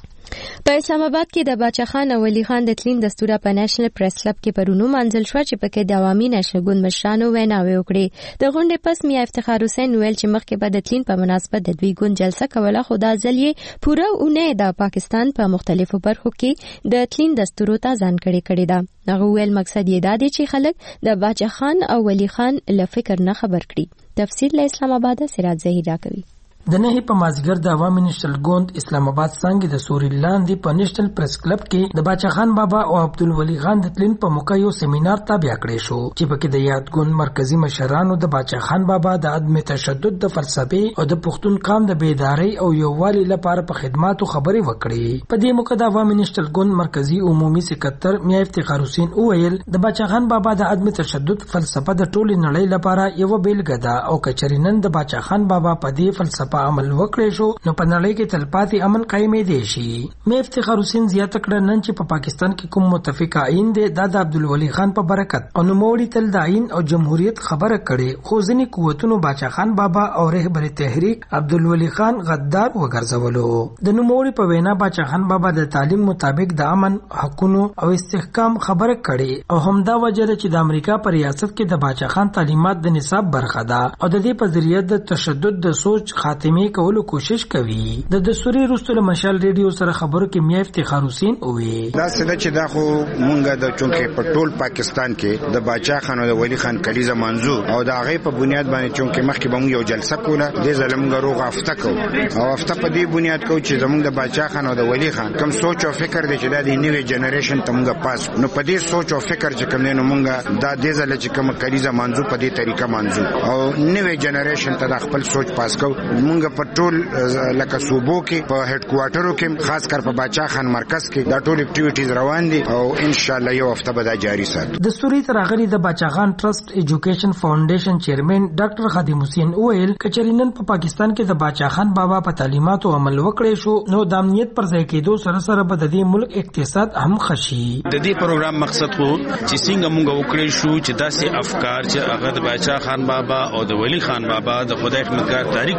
په اسلام آباد کې د باچا خان او ولی خان د تلین دستوره په نېشنل پریس کلب کې پرونو منځل شو چې پکې د عوامي نېشنل ګوند مشرانو ویناوې وکړې. د غونډې پس میا افتخار حسین ویل چې مخکې به د تلین په مناسبت د دوی ګوند جلسه کوله خو دا ځل یې پوره اونۍ د پاکستان په مختلفو برخو کې د تلین دستورو ته ځانګړې کړې ده. هغه ویل مقصد یې دا دی چې خلک د باچا خان او ولی خان له فکر نه خبر کړي. تفصیل له اسلام آباد سراج زهیرا کوي. د نهي په مازیګر د عوامي نېشنل ګوند اسلام آباد څنګه د سوري لاندې په نېشنل پریس کلب کې د باچا خان بابا او عبدالولي خان د تلین په موقع یو سیمینار تابع کړی شو چې پکې د یاد ګوند مرکزی مشرانو د باچا خان بابا د عدم تشدد د فلسفې او د پښتون قام د بیداری او یووالي لپاره په خدماتو خبرې وکړې. په دې موقع د عوامي نېشنل ګوند مرکزی عمومي سکرټر میا افتخار حسین وویل د باچا خان بابا د عدم تشدد فلسفه د ټولې نړۍ لپاره یو بیلګه ده او کچری نن د باچا خان بابا په دې فلسفه عمل وکړي شو نو په نړۍ کې تلپاتې امن قائمې دی شي. مې افتخار حسین زیاته کړه نن چې په پاکستان کې کوم متفق آئین دی دا د عبدالولي خان په برکت او نوموړي تل د آئین او جمهوریت خبره کړي خو ځینې قوتونو باچا خان بابا او رهبر تحریک عبدالولي خان غدار وګرځولو. د نوموړي په وینا باچا خان بابا د تعلیم مطابق د امن حقونو او استحکام خبره کړي او همدا وجه ده چې د امریکا په ریاست کې د باچا خان تعلیمات د نصاب برخه ده او د دې په ذریعہ د تشدد د سوچ خاتمه کولو کوشش کوي. د دستوري رستل مشال ریډیو سره خبرو کې میا افتخار حسین ووی دا څه چې دا خو مونږه د چونکې په ټول پاکستان کې د باچا خان او د ولی خان کلیزه منظور او د هغه په بنیاد باندې چونکې مخکې به موږ یو جلسه کوله د زلمګو روغ افته کو او افته په دې بنیاد کو چې زموږ د باچا خان او د ولی خان کوم سوچ او فکر دی چې د نوې جنریشن ته موږ پاس نو په دې سوچ او فکر چې کوم نه موږ دا د زل چې کوم کلیزه منظور په دې طریقه منظور او نوې جنریشن ته د خپل سوچ پاس کو موږ په ټول لکه صوبو کې په هډ کوارټرو کې خاص کر په باچا خان مرکز کې دا ټول اکټیویټیز روان دي او ان شاء الله یو هفته به دا جاری ساتو. د سوري ترغلي د باچا خان ټرست ایجوکیشن فاونډیشن چیرمن ډاکټر خادم حسین وویل کچرینن په پاکستان کې د باچا خان بابا په تعلیماتو عمل وکړي شو نو د امنیت پر ځای کېدو سره سره به د دې ملک اقتصاد هم خشي. د دې پروګرام مقصد خو چې څنګه موږ وکړي شو چې داسې افکار چې هغه د باچا خان بابا او د ولی خان بابا د خدای خدمتګار تاریخ په حواله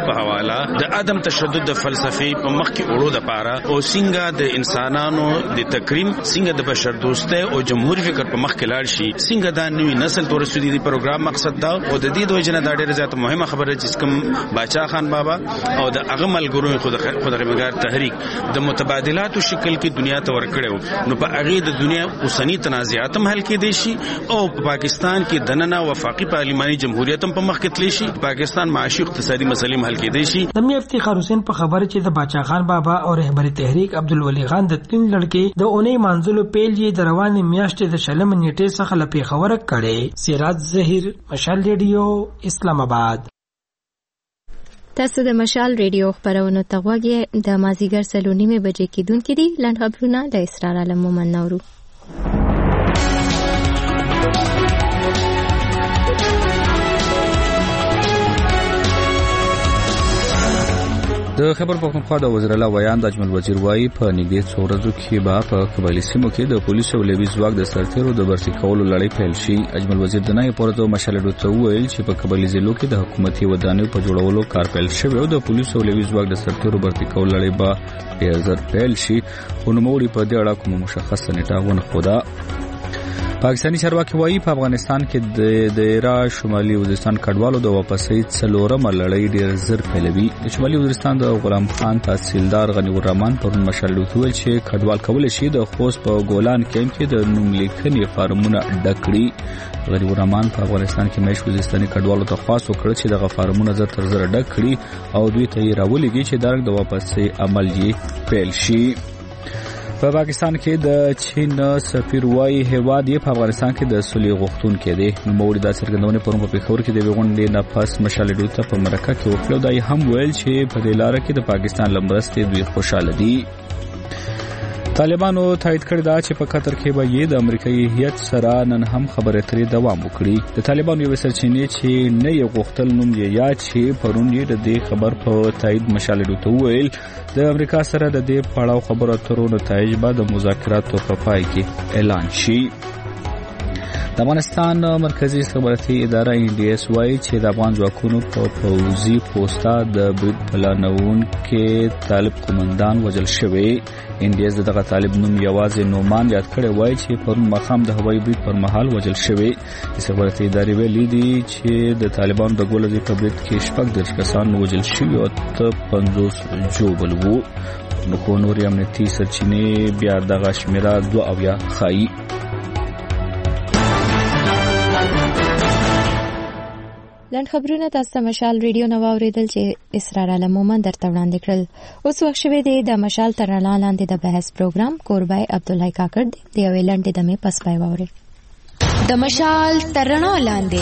والا د عدم تشدد د فلسفي په مخ کې وړو د پاره او څنګه د انسانانو د تکریم څنګه د بشر دوستۍ او جمهوریت فکر په مخ کې لاړ شي څنګه دا نوې نسل تورسودي د پروګرام مقصد دا او د دې دوه جنا د ډېر زیات مهمه خبره چې کوم باچا خان بابا او د هغه ملګرو خود خدای مګر تحریک د متبادلاتو شکل کې دنیا ته ورکړو نو په هغه د دنیا اوسنی تنازعات هم حل کېدي شي او په پاکستان کې دننه وفاقي پارلماني جمهوریت هم په مخ کې تللی شي پاکستان معاشي اقتصادي مسلې حل کېدي شي. د میا افتخار حسین په خبره چې د باچا خان بابا او رهبری تحریک عبدالولي خان د تین لړکې د اونۍ منځلو پیل یې د روانې میاشتې د شلم نیټې څخه لپاره خبره کړې. سراج زهیر، مشال ریډیو، اسلام آباد. تاسو د مشال ریډیو خبرونو ته غوږی د مازیګر سلو نیمه بجې کېدونکې دي. لنډ خبرونه د اسرار عالم مومن نورو. د خبر پښتونخوا د وزیر اعلی ویان د اجمل وزیر وایي په نږدې څو ورځو کې به په قبایلي سیمو کې د پولیسو او لیوي ځواک د سرتیرو د برسي کولو لړۍ پیل شي. اجمل وزیر د نای پورته مشالډو ته وویل چې په قبایلي ضلعو کې د حکومتي ودانیو په جوړولو کار پیل شوی او د پولیسو او لیوي ځواک د سرتیرو برسي کولو لړۍ به ډېر ژر پیل شي. خو نوموړي په دې اړه کومه مشخصه نیټه ونه ښوده. پاکستانی چارواکي وایي په افغانستان کې د دایره شمالي وزیرستان کډوالو د واپسۍ څلورمه لړۍ ډېر زر پیلوي. د شمالي وزیرستان د غلام خان تحصیلدار غنی الرحمن پرون مشالډو ته ویل چې کډوال کول شي د خوست په ګولان کیمپ کې د نوملیکنې فارمونه ډک کړي. غنی الرحمن په افغانستان کې مېش وزیرستاني کډوالو ته خاص وکړ چې د فارمونه زر تر زر ډک کړي او دوی ته یې راولېږي چې درک د واپسۍ عمل یې پیل شي. په پاکستان کې د چین سفیر وایي هیواد یې په افغانستان کې د صلح غوښتونکي دی. نوموړي دا څرګندونه پرون په پېښور کې د غونډې نه پس مشالډو ته په مرکه کې وکړه. دا یې هم ویل چې په دې لاره کې د پاکستان لمرستې دوی خوشاله دي. طالبانو تایید کړی دا چې په قطر کې به یې د امریکایي هیئت سره نن هم خبرې اترې دوام وکړي. د طالبانو یو سرچینې چې نه یې غوښتل نوم یې یاد چې پرون یې د دې خبر په تایید مشالډو ته وویل د امریکا سره د دې پړاو خبرو اترو نتایج به د مذاکراتو په پای کې اعلان شي. د افغانستان مرکزی استخباراتي اداره ان ډي اس وايي چې د افغان ځواکونو په پوځي پوسټا د برید پلانون کې طالب قومندان وژل شوی. ان ډي اس دغه طالب نوم یوازې نومان یاد کړی وایي چې پرون مخام د هوایي برید پر مهال وژل شوی. استخباراتي ادارې ویلي دي چې د طالبانو د ګولزي په برید کې شپږ دېرش کسان وژل شوي او ته پنځوس ژوبل وو. نو خو نورې امنیتي سرچینې بیا دغه شمیره دوه اویا ښایي. لنډ خبرونه تاسو مشال ریډیو نو اوریدل چې اسرار عالم مومن درته وړاندې کړل. اوس وخت شوی دی د مشال تر رڼا لاندې د بحث پروګرام کوربای عبدالله کاکړ دی د یوې لنډې دمې پس پای واوري. د مشال تر رڼا لاندې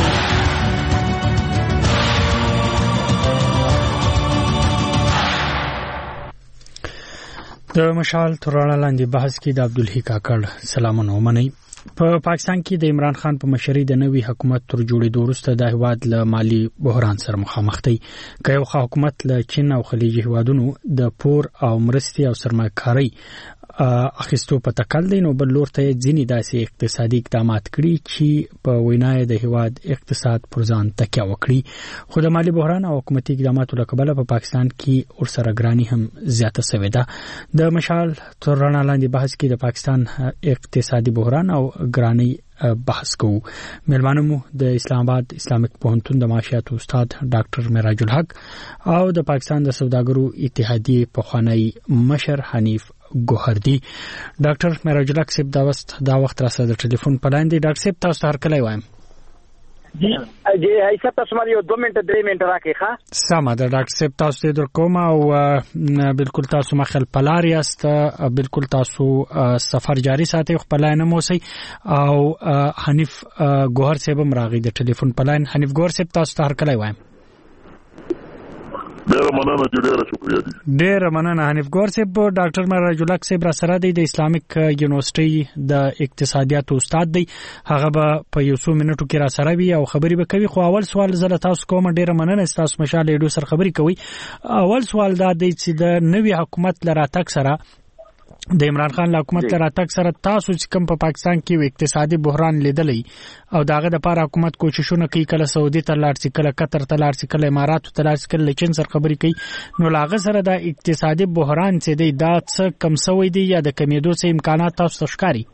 د مشال تر رڼا لاندې بحث کې د عبدالله کاکړ سلامونه ومنئ. په پاکستان کې د عمران خان په مشرۍ د نوي حکومت تر جوړېدو وروسته د هیواد له مالی بحران سره مخامخ دی. که یو حکومت له چین او خلیجي هیوادونو د پور او مرستې او سرمایه‌کارۍ اخیستو په تکل دی، نو بل لور ته ځینې داسې اقتصادي اقدامات کړي چې په وینا د هیواد اقتصاد پر ځان تکیه وکړي. خو د مالی بحران او حکومتي اقداماتو له کبله په پاکستان کې ورسره ګراني هم زیاته شوې ده. د مشال تر رڼا لاندې بحث کې د پاکستان اقتصادي بحران او ګراني بحث کوو. مېلمانه مو د اسلام آباد اسلامیک پوهنتون د معاشیاتو استاد ډاکټر معراج الحق او د پاکستان د سوداګرو اتحادیې پخوانی مشر حنیف ګوهردي. ډاکټر معراج الحق صاحب دا وخت دا وخت را سره د ټلیفون په لاندې. ډاکټر صاحب تاسو هر کله وایم جی جی ایسا تاسو مې یو دوه منټه درې منټه راکې ښه سمه ده. ډاکټر صاحب تاسو ته در کوم او بالکل تاسو مخل پلار یاست، بالکل تاسو سفر جاری ساتي خپل نه موسی او حنیف ګوهر صاحب مراغي د ټلیفون په لاین. حنیف ګوهر صاحب تاسو ته هر کله وایم ډېر مننه چې ډېر شکریہ دي. ډېر مننه حنیف ګوهر صاحب. ډاکټر معراج الحق صاحب را سره دی د اسلامیک یونیورسيټي د اقتصادیاتو استاد دی. هغه به په یو څو منټو کې را سره وي او خبري به کوي. خو اول سوال زله تاسو کوم ډېر مننه تاسو مشال ډېر سره خبري کوي. اول سوال دا دی چې د نوي حکومت لراتک سره د عمران خان له حکومت ته راتګ سره تاسو چې کوم په پاکستان کې یو اقتصادي بحران لیدلی او داغه د لپاره حکومت کوششونه کوي کله سعودي ته لاړ شي کله قطر ته لاړ شي کله اماراتو ته لاړ شي کله چین سره خبرې کوي نو لاغه سره د اقتصادي بحران چې دی دا څه کم سوی دی یا د کمیدو څه امکانات تاسو ته ښکاري؟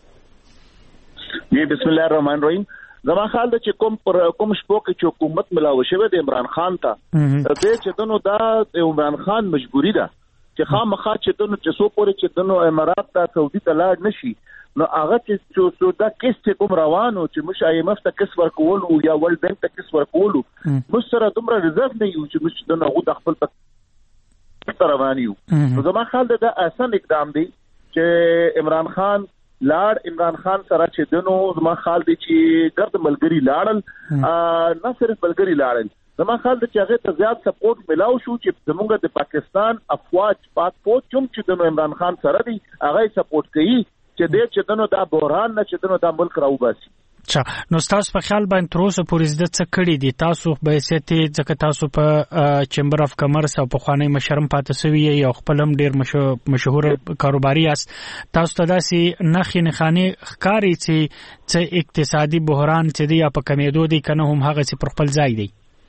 جی بسم الله الرحمن الرحیم. زما خیال ده چې کوم پر کوم شپو کې چې حکومت ملاوي شوی د عمران خان ته د چې دنو دا د عمران خان مجبوری ده چې خامخا چې دنو چې سو پورې چې دنو امارات ته سعودي ته لاړ نشي نو هغه چې څو دا کیس کوم روانو چې مش آی ایم اف ته کیس ورکول او یا ورلد بانک ته کیس ورکول مش سره دومره ریزرو نه یو چې مش دنو غو د خپل ته روان یو. نو زما خیال ده دا آسان اقدام دی چې عمران خان لاړ عمران خان سره چې دنو زما خیال دی چې ګرد ملګری لاړل نه صرف ملګری لاړل زما خیال دی چې هغه ته زیات سپورټ ملاو شو چې زمونږ د پاکستان افواج پاک فوج چوم چې دنو عمران خان سره دی هغه سپورټ کوي چې دې چې دنو دا بحران نه چې دنو دا ملک راوباسي. چا نو تاسو په خیال باندې تر اوسه پورې زده څه کړی دي تاسو به سيتي ځکه تاسو په چمبر اف کمرس او په خوانی مشرم پاتې سوی یو خپل هم ډیر مشهور کاروباري است تاسو ته داسې نخې نخانه ښکاری چې چې اقتصادي بحران چې دی په کمیدو دی کنه هم هغه چې پر خپل ځای دی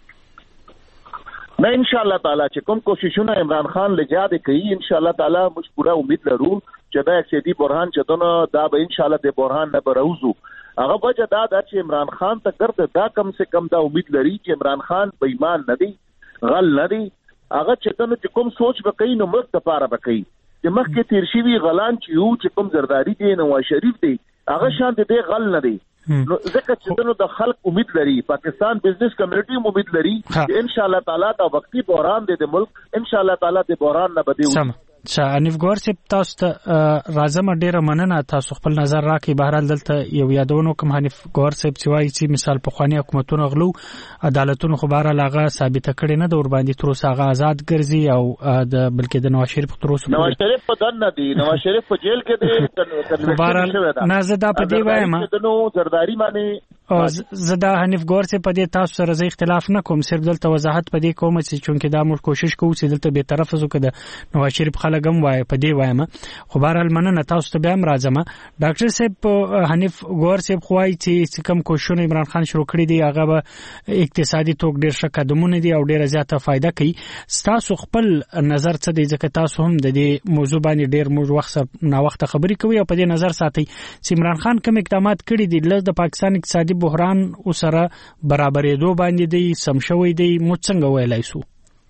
نه ان شاء الله تعالی چې کوم کوششونه عمران خان لجاده کوي ان شاء الله تعالی موږ پورا امید لرو چې دا اقتصادي بحران چې دنه دا به ان شاء الله د بحران نه بروزو هغه وجه دا دا چې عمران خان ته ګرځي دا کم سے کم دا امید لري چې عمران خان بې ایمان نه دی غل نه دی هغه چې دنه چې کوم سوچ وکړي نو مرګ ته پاره وکړي چې مخکې تیر شي وی غلان چې یو چې کوم زرداری دی نواز شریف دی هغه شان دی غل نه دی نو ځکه چې دنو د خلک امید لري پاکستان بزنس کمیونټي امید لري ان شاء الله تعالی دا وقتی بحران دی د ملک ان شاء الله تعالی د بحران نه بدیو چا انیف ګور سپ تاسو ته راځم ډیره مننه تاسو خپل نظر راکې بهرال دلته یو یادونو کوم حنیف ګور سپ چې وایي چې مثال په خواني حکومتونو غلو عدالتونو خو بهر لاغه ثابت کړي نه د ور باندې تر اوسه هغه آزاد ګرځي او د بلکې د نواز شریف تر اوسه نواز شریف په دن نه دی نواز شریف په جیل کې دی بهرال نه زدا په دی وایم نو زرداری باندې او زدا حنیف ګور سپ په دې تاسو سره زه اختلاف نه کوم صرف دلته وضاحت په دې کوم چې چونکه دا موږ کوشش کوو چې دلته به طرف زو کده نواز شریف لګم وای په دې وایم خو بهرال مننه تاسو ته بیا هم راځم ډاکټر صاحب حنیف ګور صاحب خوای چې کوم کوششونه عمران خان شروع کړی دی هغه به اقتصادي توګه ډیر ښه قدمونه دي او ډیره زیاته فائدہ کوي تاسو خپل نظر څه دی ځکه تاسو هم د دې موضوع باندې ډیر موږ وخت نه وخت خبرې کوي او په دې نظر ساتي چې عمران خان کوم اقدامات کړی دي لږ د پاکستان اقتصادي بحران سره برابرېدو باندې دی سم شوی دی مو څنګه ویلای شو؟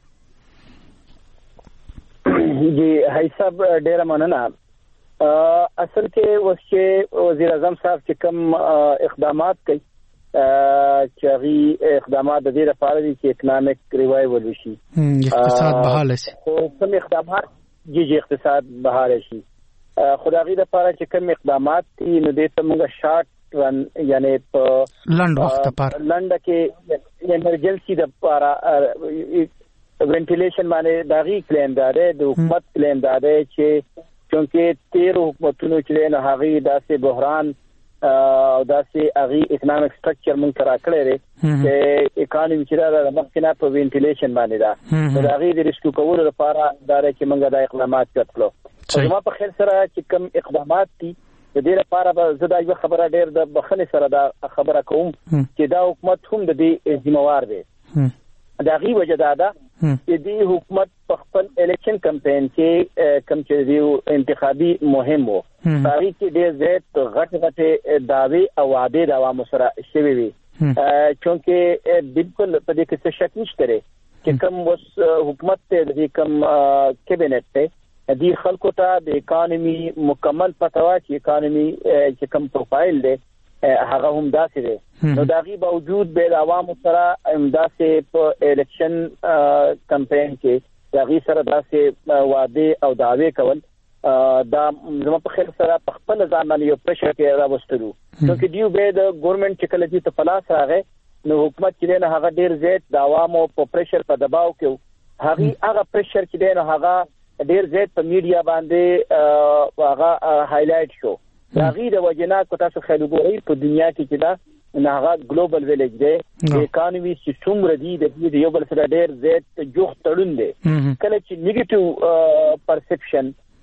جی هاي صاحب ډیره مننه اصل کې اوس چې وزیر اعظم صاحب چې کوم اقدامات کوي چې هغه اقدامات د دې لپاره دي چې اکونومیک ریوایول وشي اقتصاد بحال شي خو کوم اقدامات جی جی اقتصاد بحال شي خدایي لپاره چې کوم اقدامات دي نو دې ته موږ شارټ رن یعنی په لنډ وخت لپاره لنډ کې ایمرجنسي د لپاره وینټیلیشن باندې داغي کلیم داده د حکومت کلیم داده چې چونکه تیر حکومتونو چې نه هغه داسې بحران او داسې هغه اکونومیک سټرکچر مونږ کرا کړی دی چې اکانومي چې دا مخکنه په وینټیلیشن باندې دا داغي د ریسکو کولو لپاره دا چې مونږ د اقدامات وکړو نو په خیر سره چې کوم اقدامات دي د دې لپاره به زه دا یو خبره ډیر د بخنه سره دا خبره کوم چې دا حکومت هم د دې ذمہوار دی دا غي وجه دا ده چې د حکومت په خپل الیکشن کمپاین کې کم چې دی انتخابي مهم وو هغه کې ډېر زیات غټ غټ داوی او وعده د عوامو سره شوي وي چونکه بالکل په دې کې څه شک نشته چې کوم وس حکومت ته د کوم کابینټ ته د خلکو ته د اکانومي مکمل پته وا چې اکانومي چې کوم پروفایل دی هغه هم داسې دی نو داغي باوجود به عوامو سره امداسې په الیکشن کمپاین کې داغي سره داسې وعده او دعوی کول دا زموږ په خیر سره په خپل ځان باندې یو پرشر کې راوستلو نو کې دیو به د ګورنمنت چې کله چې تفلاس راغی نو حکومت چې نه هغه ډیر زیات د عوامو په پرشر په دباو کې هغه هغه پرشر چې نه هغه ډیر زیات په میډیا باندې هغه هایلایټ شو دا غي د وجنا کو تاسو خلک وګورئ په دنیا کې چې دا ناغه ګلوبل ویلیج دی د اکانومي سیستم ردی د دې یو بل سره ډیر زیات جوخ تړون دی کله چې نیگیټیو پرسپشن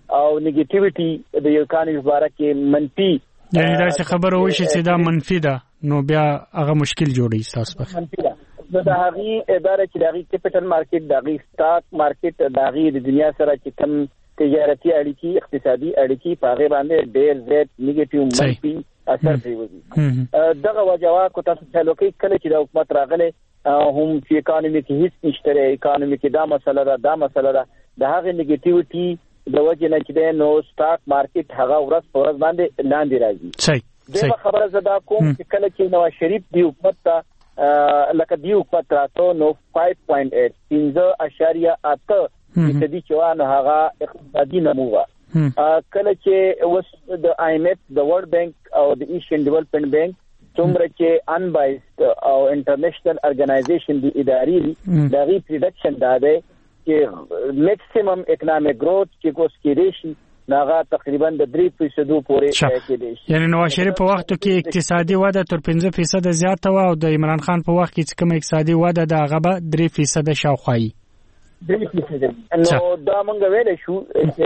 او نیگیټیویټي د یو اکانومي لپاره کې منفي یعنی دا څه خبره وشي چې دا منفي ده نو بیا هغه مشکل جوړي تاسو په منفي ده د هغه اداره چې د هغه کیپټل مارکیټ د هغه سٹاک مارکیټ د هغه د دنیا سره چې کوم تجارتي اړیکې اقتصادي اړیکې په هغه باندې ډېر زیات نیگیټیو منفي اثر کوي دغه وجوه کو تاسو ته لوکي کله چې د حکومت راغله هم چې اکانومي کې هیڅ نشته اکانومي کې دا مسله ده دا مسله ده د هغه نیگیټیویټي د وجه نه چې نو سٹاک مارکیټ هغه ورځ په ورځ باندې لاندې راځي صحیح دا خبره زدا کوم چې کله چې نواز شریف دی حکومت ته لکه دی حکومت راته نو پنځه پوینټ اټ پنځه اشاریه اته فیصدي چوان هغه اقتصادي نمو و کله چې وس د آی ایم ایف د ورلد بانک او د ایشین ډیولپمنٹ بانک څومره چې انبایسډ او انټرنیشنل ارګنایزیشن دی ادارې د ری پروډکشن داده چې میکسیمم اکونومیک گروث چې کوس کې ریشي ناغه تقریبا د درې فیصد پورې کېدی شي یعنی نواز شریف په وخت کې اقتصادي وده تر پنځه فیصد زیاته و او د عمران خان په وخت کې کوم اقتصادي وده د هغه به درې فیصد شاوخوي درې فیصد نو دا مونږ ویل شو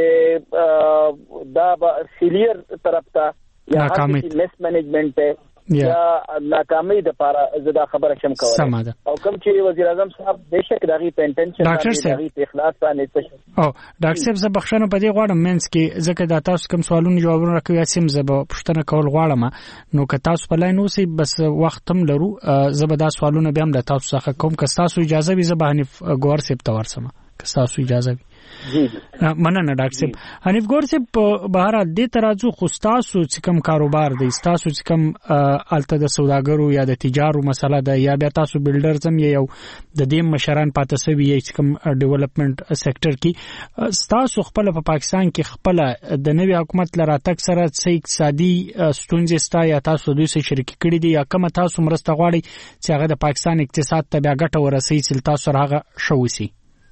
چې دا به سیلیر طرف ته یا مس منیجمنت یا ناکامي د لپاره زدا خبره شم کوله او کوم چې وزیر اعظم صاحب بهشکه دغه پینټنشن دغه اخلاص باندې څه او ډاکټر صاحب زه بخښنه په دې غواړم مینس کې ځکه دا تاسو کوم سوالونه جوابونه راکوي سیم زه به پښتنه کول غواړم نو که تاسو په لاین اوسئ بس وخت هم لرو زه به دا سوالونه بیا هم د تاسو څخه کوم که تاسو اجازه وي زه به حنیف ګور صاحب ته ورسم که تاسو اجازه وي جی مننه ډاکټر صاحب حنیف ګور صاحب په بهر دې ترازو خو تاسو چې کوم کاروبار دی تاسو چې کوم الته د سوداګرو یا د تجارو مسله ده یا بیا تاسو بلډرز هم یو د دې مشران پاتې سوي چې کوم ډیولپمنٹ سېکټر کې تاسو خپل په پاکستان کې خپل د نوي حکومت لراتک سره څه اقتصادي ستونزې ستا یا تاسو دوی سره شریک کړي دي یا کوم تاسو مرسته غواړي چې هغه د پاکستان اقتصاد ته بیا ګټه ورسوي چې تاسو هغه شوسي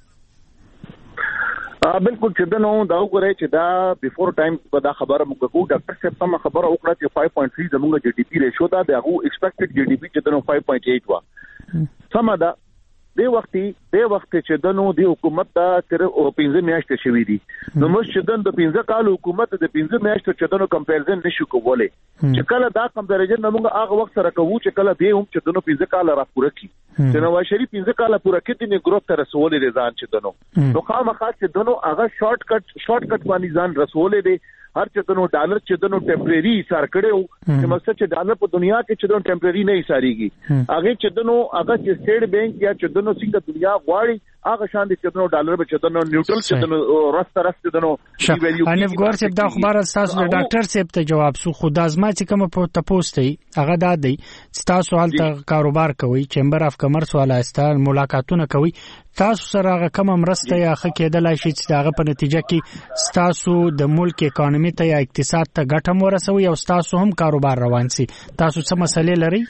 بالکل چې دا نو دا وګورئ چې دا بیفور ټایم په دا خبره موږ کو ډاکټر صاحب سم خبره وکړه چې پنځه پوینټ تین زموږ جی ډی پی ریشو دا د هغه ایکسپیکټډ جی ډی پی چې دا نو پنځه پوینټ اټ و سم دا د وخت د وخت چې دا نو د حکومت دا تر پنځه میاشتې شوې دي نو موږ چې د پنځه کال حکومت د پنځه میاشتې چې دا نو کمپیریزن نشو کولای چې کله دا کمپیریزن موږ هغه وخت سره کوو چې کله به هم چې دا نو پنځه کال را پوره کی چې نواز شریف پنځه کال پوره کړي نه ګروپ تر رسولې ځان چې دا نو نو خامخا چې دا نو هغه شارټ کټ شارټ کټ باندې ځان رسولې دي هر چې دنو ډالر چې دنو ټمپرری سار کړو چې مقصد چې ډالر په دنیا کې چې دنو ټمپرری نه ایساريږي هغه چې دنو هغه چې سټیټ بانک یا چې دنو څنګه دنیا غواړي هغه شان دي چې دنو ډالر به چې دنو نیوټرل چې دنو راسته راسته دنو ویلیو انف ګور صاحب دا خبر تاسو د ډاکټر صاحب ته جواب سو خو د ازما چې کوم په تاسو ته هغه دا دی چې تاسو حالت کاروبار کوي چمبر اف کمرس ولایستان ملاقاتونه کوي تاسو سره هغه کوم مرسته یا خه کېدلای شي چې هغه په نتیجه کې تاسو د ملک اکانومي ته یا اقتصاد ته ګټه ورسوي او تاسو هم کاروبار روان سي تاسو څه مسلې لري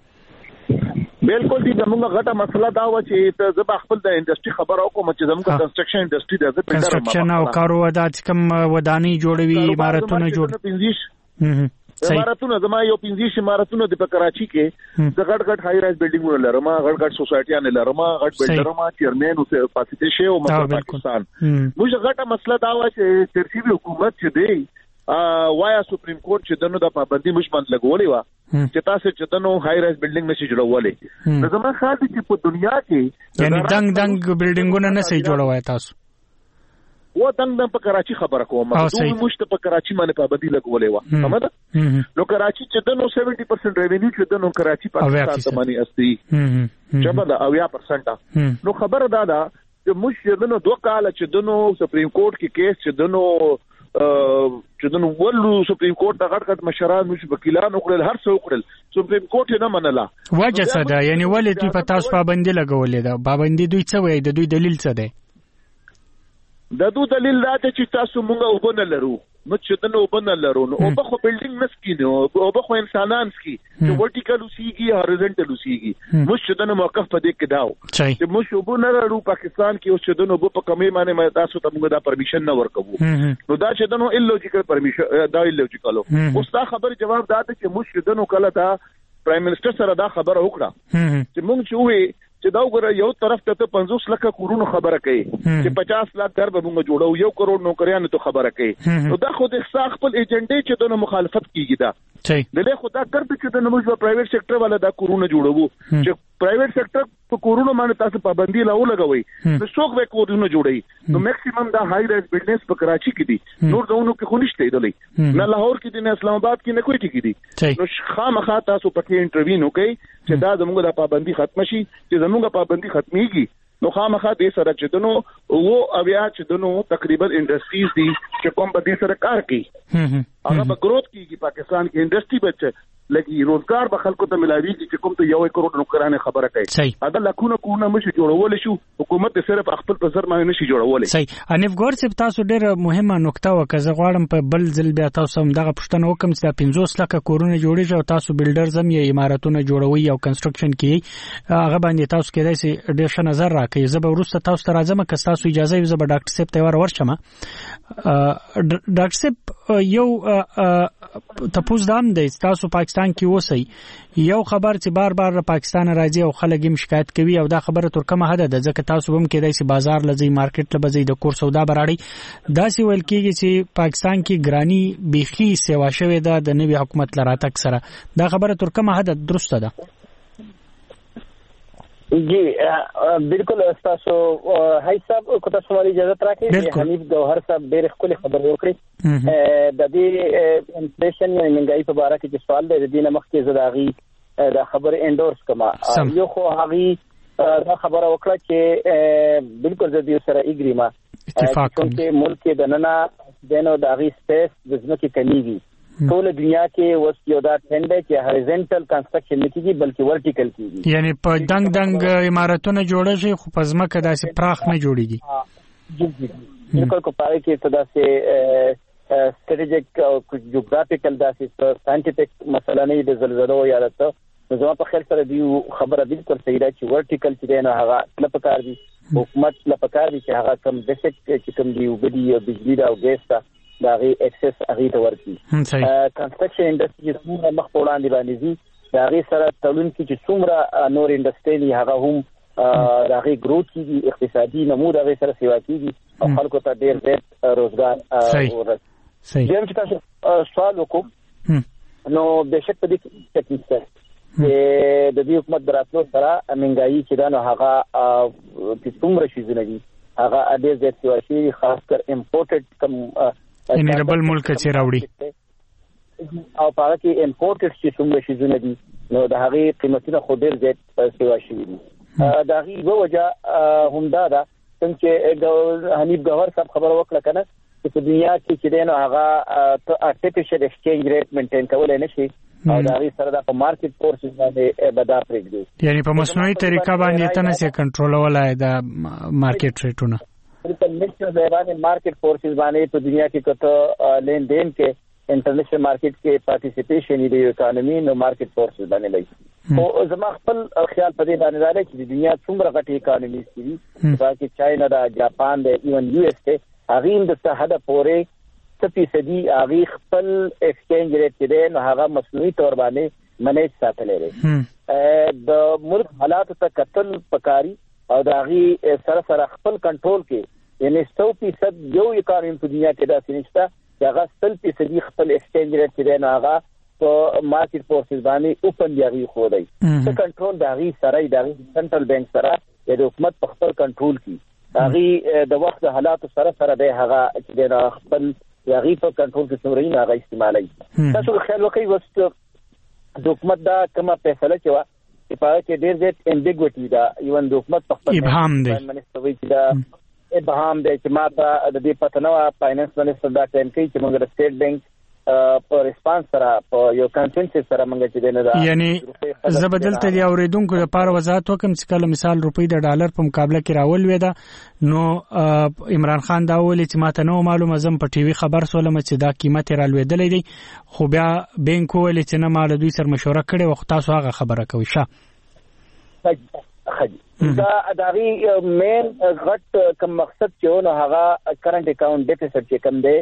بالکل دي زموږه غټه مسله دا و چې ته زب خپل د انډستری خبر او کوم چې زموږه کنستراکشن انډستری د کنستراکشن او کاروبار د کوم ودانی جوړوي عمارتونه جوړ عمارتونه زما یو پنځه عمارتونه د کراچي کې د غټ غټ هاي رایز بلډینګونه لرم غټ غټ سوسایټیانه لرم غټ بلډرما چیرمن او فاسیټي شی او پاکستان موږ غټه مسله دا و چې ترتیبي حکومت چې دی وایا سپریم کورټ چې دنو د پابندي مشمن لګولې و چې تاسو چې دنو هاي رایز بلډینګ نشي جوړولې نو زما خیال دی چې په دنیا کې یعنی دنګ دنګ بلډینګونه نه سي جوړوي تاسو و دنګ دنګ په کراچي خبره کوم دوی مشت په کراچي باندې پابندي لګولې و سمجه نو کراچي چې دنو سبعين پرسنټ ریوینیو چې دنو کراچي پاکستان ته باندې استي چې دا اویا پرسنټ نو خبره دا ده چې مش دنو دوه کال چې دنو سپریم کورټ کې کیس چې دنو چې دنو ولو سپریم کورټ د غټ غټ مشران مش وکیلان وکړل هر څه وکړل سپریم کورټ نه منله وجه څه ده یعنی ولې دوی په تاسو پابندي لګولې ده پابندي دوی څه وایي د دوی دلیل څه ده د دوی دلیل دا چې تاسو مونږه وبنه لرو نو چې دنو وبنه لرو نو او په بلډینګ نسکینو او په انسانان سکی چې ورټیکل وسیږي هوريزونټل وسیږي مش چې دنو موقف په دې کې داو چې مش وبنه لرو پاکستان کې او چې دنو په کمی باندې تاسو ته موږ دا پرمیشن نه ورکوو نو دا چې دنو الوجیکل پرمیشن دا الوجیکل اوس دا خبر جواب دا چې مش دنو کله دا پرایم منسٹر سره دا خبره وکړه چې موږ چې وې چې دا وګوره یو طرف ته پنځوس لک کورونو خبره کوي چې پچاس لک در به موږ جوړو یو کروڑ نوکریانو ته خبره کوي نو دا خو د اقتصاد خپل ایجنډې چې دونه مخالفت کیږي دا دله خدا کړ چې د موږ په پرایویټ سېکټر والا دا کورونه جوړو چې پرایویټ سېکټر په کورونو باندې تاسو پابندي لاو لګوي نو څوک به کورونه جوړي نو میکسیمم دا هاي رایز بزنس په کراچي کې دي نور ځونو کې خو نشته دی نه لاهور کې دي نه اسلام آباد کې نه کوټي کې دي نو خامخا تاسو پکې انټرویو وکړئ چې دا زموږ د پابندي ختم شي چې زموږ پابندي ختميږي نو خامخا دې سره چې دنو وو اویا چې دنو تقریبا انډستریز دي چې کوم به دې سره کار کوي هغه به گروث کیږي پاکستان کې انډستری بچ لګي روزګار به خلکو ته ملاويږي چې کوم ته یو کروڑ نوکرانه خبره کوي اگر لکونه کوونه مشي جوړول شي حکومت صرف خپل په سر باندې نشي جوړول صحیح انیف ګور چې تاسو ډېر مهمه نقطه وکړه غواړم په بل ځل بیا تاسو هم دغه پښتنه وکم چې د پنځوس لک کورونه جوړیږي او تاسو بلډرز هم یې عمارتونه جوړوي او کنستراکشن کوي هغه باندې تاسو کېدای شي ډېر ښه نظر راکړي زه به ورسته تاسو ته راځم که تاسو اجازه وي زه به ډاکټر صاحب ته ورشم ډاکټر صاحب یو تاسو دام دی تاسو پاکستان کې اوسئ یو خبر چې بار بار پاکستان راځي او خلک یې شکایت کوي او دا خبره تر کومه حد ده ځکه تاسو هم کېدای شي بازار لځي مارکیټ لبځي د کور سودا براړي دا سی ویل کېږي چې پاکستان کې ګرانی بيخي سیوا شوی ده د نوي حکومت لراتک سره دا خبره تر کومه حد درسته ده جی بالکل تاسو هاي صاحب کو تاسو مالي اجازه راکړئ حنیف گوهر صاحب ډېر خپل خبر وکړي د دې انفلیشن یا منګای په اړه کې سوال دی د دې نمخ کې زداغي د خبر انډورس کما یو خو هغه دا خبره وکړه چې بالکل د دې سره اګریما اتفاق کوم چې ملک د ننا دنو د اغي سپیس د ځمکې کمیږي ټول دنیا کې وس یو دا ټرند دی چې هاریزنټل کنستراکشن نه کیږي بلکې ورټیکل کیږي یعنی په دنګ دنګ عمارتونه جوړه شي خو په ځمکه داسې پراخ نه جوړیږي جی جی بالکل کو پاره کې صدا سے سټریټیک او جیوګرافیکل داسې ساينټیفیک مسله نه د زلزلو یا راته زما په خیال سره دی خبره بالکل صحیح ده چې ورټیکل چې نه هغه لپاره دي حکومت لپاره دي چې هغه کم بیسیک چې کم دی وګړي او بجلی او ګیس ته دا غي اکسس هغه ته ورکی کنستراکشن انډستری څومره مخ په وړاندې باندې دي دا غي سره تړون کې چې څومره نور انډستری هغه هم دا غي گروث کیږي اقتصادي نمو دا غي سره سیوا کیږي او خلکو ته ډېر ډېر روزګار ورس صحیح یم چې تاسو سوال وکړو نو بهشکه په دې کې تکلیف ده چې د دې حکومت دراتلو سره منګایي چې دا نو هغه چې څومره شي زنه هغه ډېر زیات سیوا شي خاص کر امپورټډ کم ان ربل ملک چې راوړي او پاره کې امپورټډ چې څومره شي زونه دي نو د هغه قیمتونه خو ډېر زیات سیوا شي دي دا غي وجه همدا ده څنګه حنیف گوهر صاحب خبر وکړه کنه چې په دنیا کې چې دینو هغه ارټیفیشل ایکسچینج ریټ مینټین کولای نشي او دا غي سره د مارکیټ فورسز باندې بدا پرېږدي یعنی په مصنوعي طریقه باندې تنه سي کنټرول ولای د مارکیټ ریټونه انټرنیشنل باندې مارکیټ فورسز باندې په دنیا کې کته لین دین کې انټرنیشنل مارکیټ کې پارټیسیپیشن دی اکانومي نو مارکیټ فورسز باندې لګي او زما خپل خیال په دې باندې راځي چې د دنیا څومره غټي اکانومي دي چې چاینا دا جاپان دی ایون یو اس ته هغه د څه پورې څه فیصدي هغه خپل ایکسچینج ریټ دی نو هغه مصنوعي تور باندې منیج ساتلې لري د ملک حالات ته قتل پکاري او دا غي سره سره خپل کنټرول کې یعنی سو فیصد یو اکانومي په دنیا کې دا سنشته چې هغه سل فیصدي خپل ایکسچینج ریټ دی نو هغه په مارکیټ فورسز باندې اوپن دی خو دی څه کنټرول دا غي سره دا سنټرل بانک سره د حکومت په خپل کنټرول کې دا غي د وخت حالات سره سره دی هغه چې دا خپل دا غي په کنټرول کې څومره نه هغه استعمالوي تاسو خیال وکړئ وست د حکومت دا کومه فیصله چې وا چې په کې ډېر زیات امبیګوټي دا ایون د حکومت په خپل ابهام دی ابهام دی چې ماته د دې پتنوا فاینانس منسٹر دا ټایم کوي چې موږ د سټیټ بانک په ریسپانس سره په یو کنسنسس سره موږ چې دنه دا یعنی زبدلته دی اوریدونکو د پاره وضاحت وکم چې کله مثال روپی د ډالر په مقابله کې راول وې دا نو عمران خان دا ویل چې ماته نو معلومه زم په ټي وي خبر سولم چې دا قیمت رالوېدلې دی خو بیا بانک ویل چې نه مال دوی سره مشوره کړي وخت تاسو هغه خبره کوي شه دا اداري مین غټ کوم مقصد چې نو هغه کرنٹ اکاؤنٹ ډیفیسټ چې کوم دی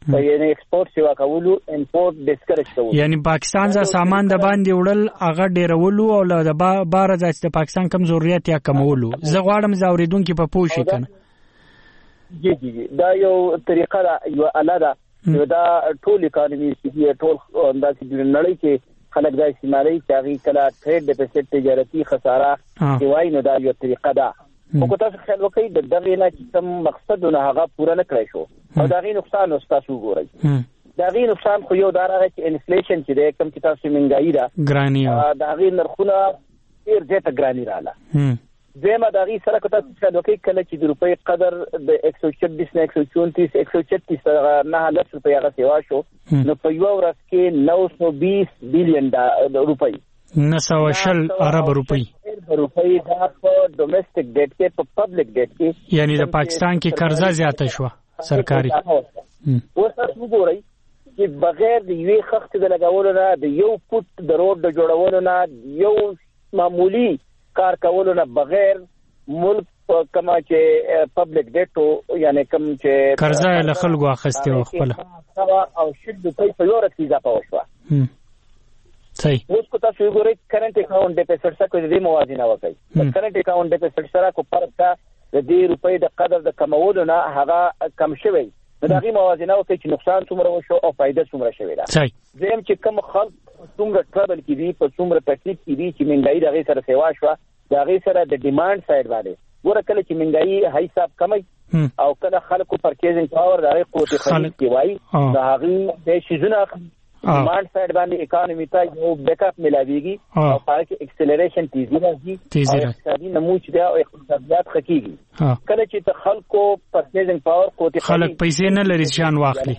یعنی ایکسپورت سیوا کولو امپورت ډیسکریج کولو یعنی پاکستان ځا سامان د باندې وړل هغه ډیرولو او د بار ځای د پاکستان کم ضرورت یا کمولو زه غواړم زاوریدونکو په پوښی کنه جی جی دا یو طریقه دا یو الاده یو دا ټول اکانومي چې ټول اندازې د نړۍ کې خلک دا استعمالي چې هغه کله ټریډ ډیفیسټ تجارتي خساره دیوای نو دا یو طریقه ده خو کو تاسو خیال وکړئ د دغه نه چې کوم مقصدونه هغه پوره نه کړی شو او دا غي نقصان تاسو ګورئ دا غي نقصان خو یو دا راغی چې انفلیشن چې د کم چې تاسو منګایي ده ګرانی دا غي نرخونه ډیر زیاته ګرانی رااله دیمه دا غي سره کو تاسو خیال وکړئ کله چې د روپۍ قدر د ایک سو چوبیس نه ایک سو چونتیس ایک سو چتیس نه لس روپۍ هغه سیوا شو نو په یو ورځ کې نو سو بیس بلین روپۍ نه سو شل ارب روپۍ روپۍ دا په ډومېسټک ډیټ کې په پبلک ډیټ کې یعنی د پاکستان کې قرضه زیاته شو سرکاري اوس تاسو وګورئ چې بغیر د یوې خخت د لګولو نه د یو فوټ د روډ د جوړولو نه یو معمولی کار کولو نه بغیر ملک کما چې پبلک ډیټو یعنی کم چې قرضه له خلکو اخیسته او خپل او شد د پیسې یو رکھی اضافه وشوه صحیح اوس کو تاسو وګورئ کرنٹ اکاؤنٹ ډیپوزټ سره کوم دې موازنه وکړئ کرنٹ اکاؤنٹ ډیپوزټ سره کو فرق تا د دې روپۍ د قدر د کمولو نه هغه کم شوی دا غي موازنه وکړي چې نقصان څومره وشو او فائدہ څومره شوی دا صحیح زم چې کوم خلک څومره ټرابل کې دي په څومره تکلیف کې دي چې منګای دغه سره سیوا شو دغه سره د ډیماند سایډ باندې ور کله چې منګای هاي حساب کمی او کله خلکو پرچیزینګ پاور دغه قوت خرید کی وای دا هغه د شیزونه ډیماند سایډ باندې اکانومي ته یو بیک اپ ملاويږي او پاره کې اکسلریشن تیزی راځي او اقتصادي نمو چې دا اقتصادیات خکېږي کله چې ته خلکو پرچیزینګ پاور قوت خلک پیسې نه لري ځان واخلي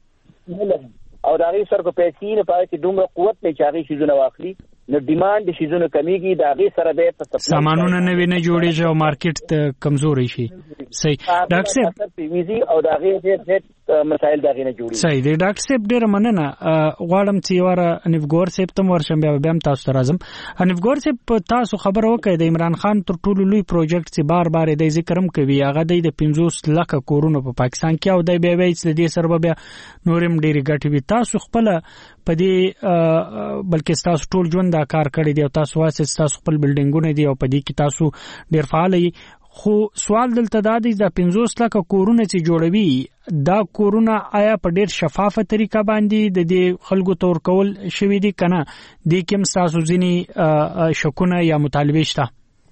او دا غي سره کو پیسې نه پاره چې دومره قوت نه چاغي شیزونه واخلي نو ډیماند شیزونه کمیږي دا غي سره به سامانونه نه ویني جوړیږي او مارکیټ ته کمزوري شي صحیح ډاکټر صاحب پیویزي او دا غي ډېر مسائل دا غي نه جوړي صحیح دی ډاکټر صاحب ډېر مننه غواړم چې واره انفګور صاحب تم ورشم بیا بیا تاسو ته راځم انفګور صاحب تاسو خبر وکړئ د عمران خان تر ټولو لوی پروجیکټ چې بار بار د ذکرم کوي هغه د پنځوس لک کورونو په پاکستان کې او د بیا بیا د دې سره بیا نورم ډېری ګټي وي تاسو خپل په دې بلکې تاسو ټول ژوند دا کار کړی دی او تاسو واسه تاسو خپل بلډینګونه دي او په دې کې تاسو ډېر فعال یې خو سوال دلته دا دی د پنځوس لک کورونه چې جوړوي دا کورونه آیا په ډېر شفافه طریقه باندې د دې خلکو تور کول شوی دي کنه د کوم تاسو ځینی شکونه یا مطالبه شته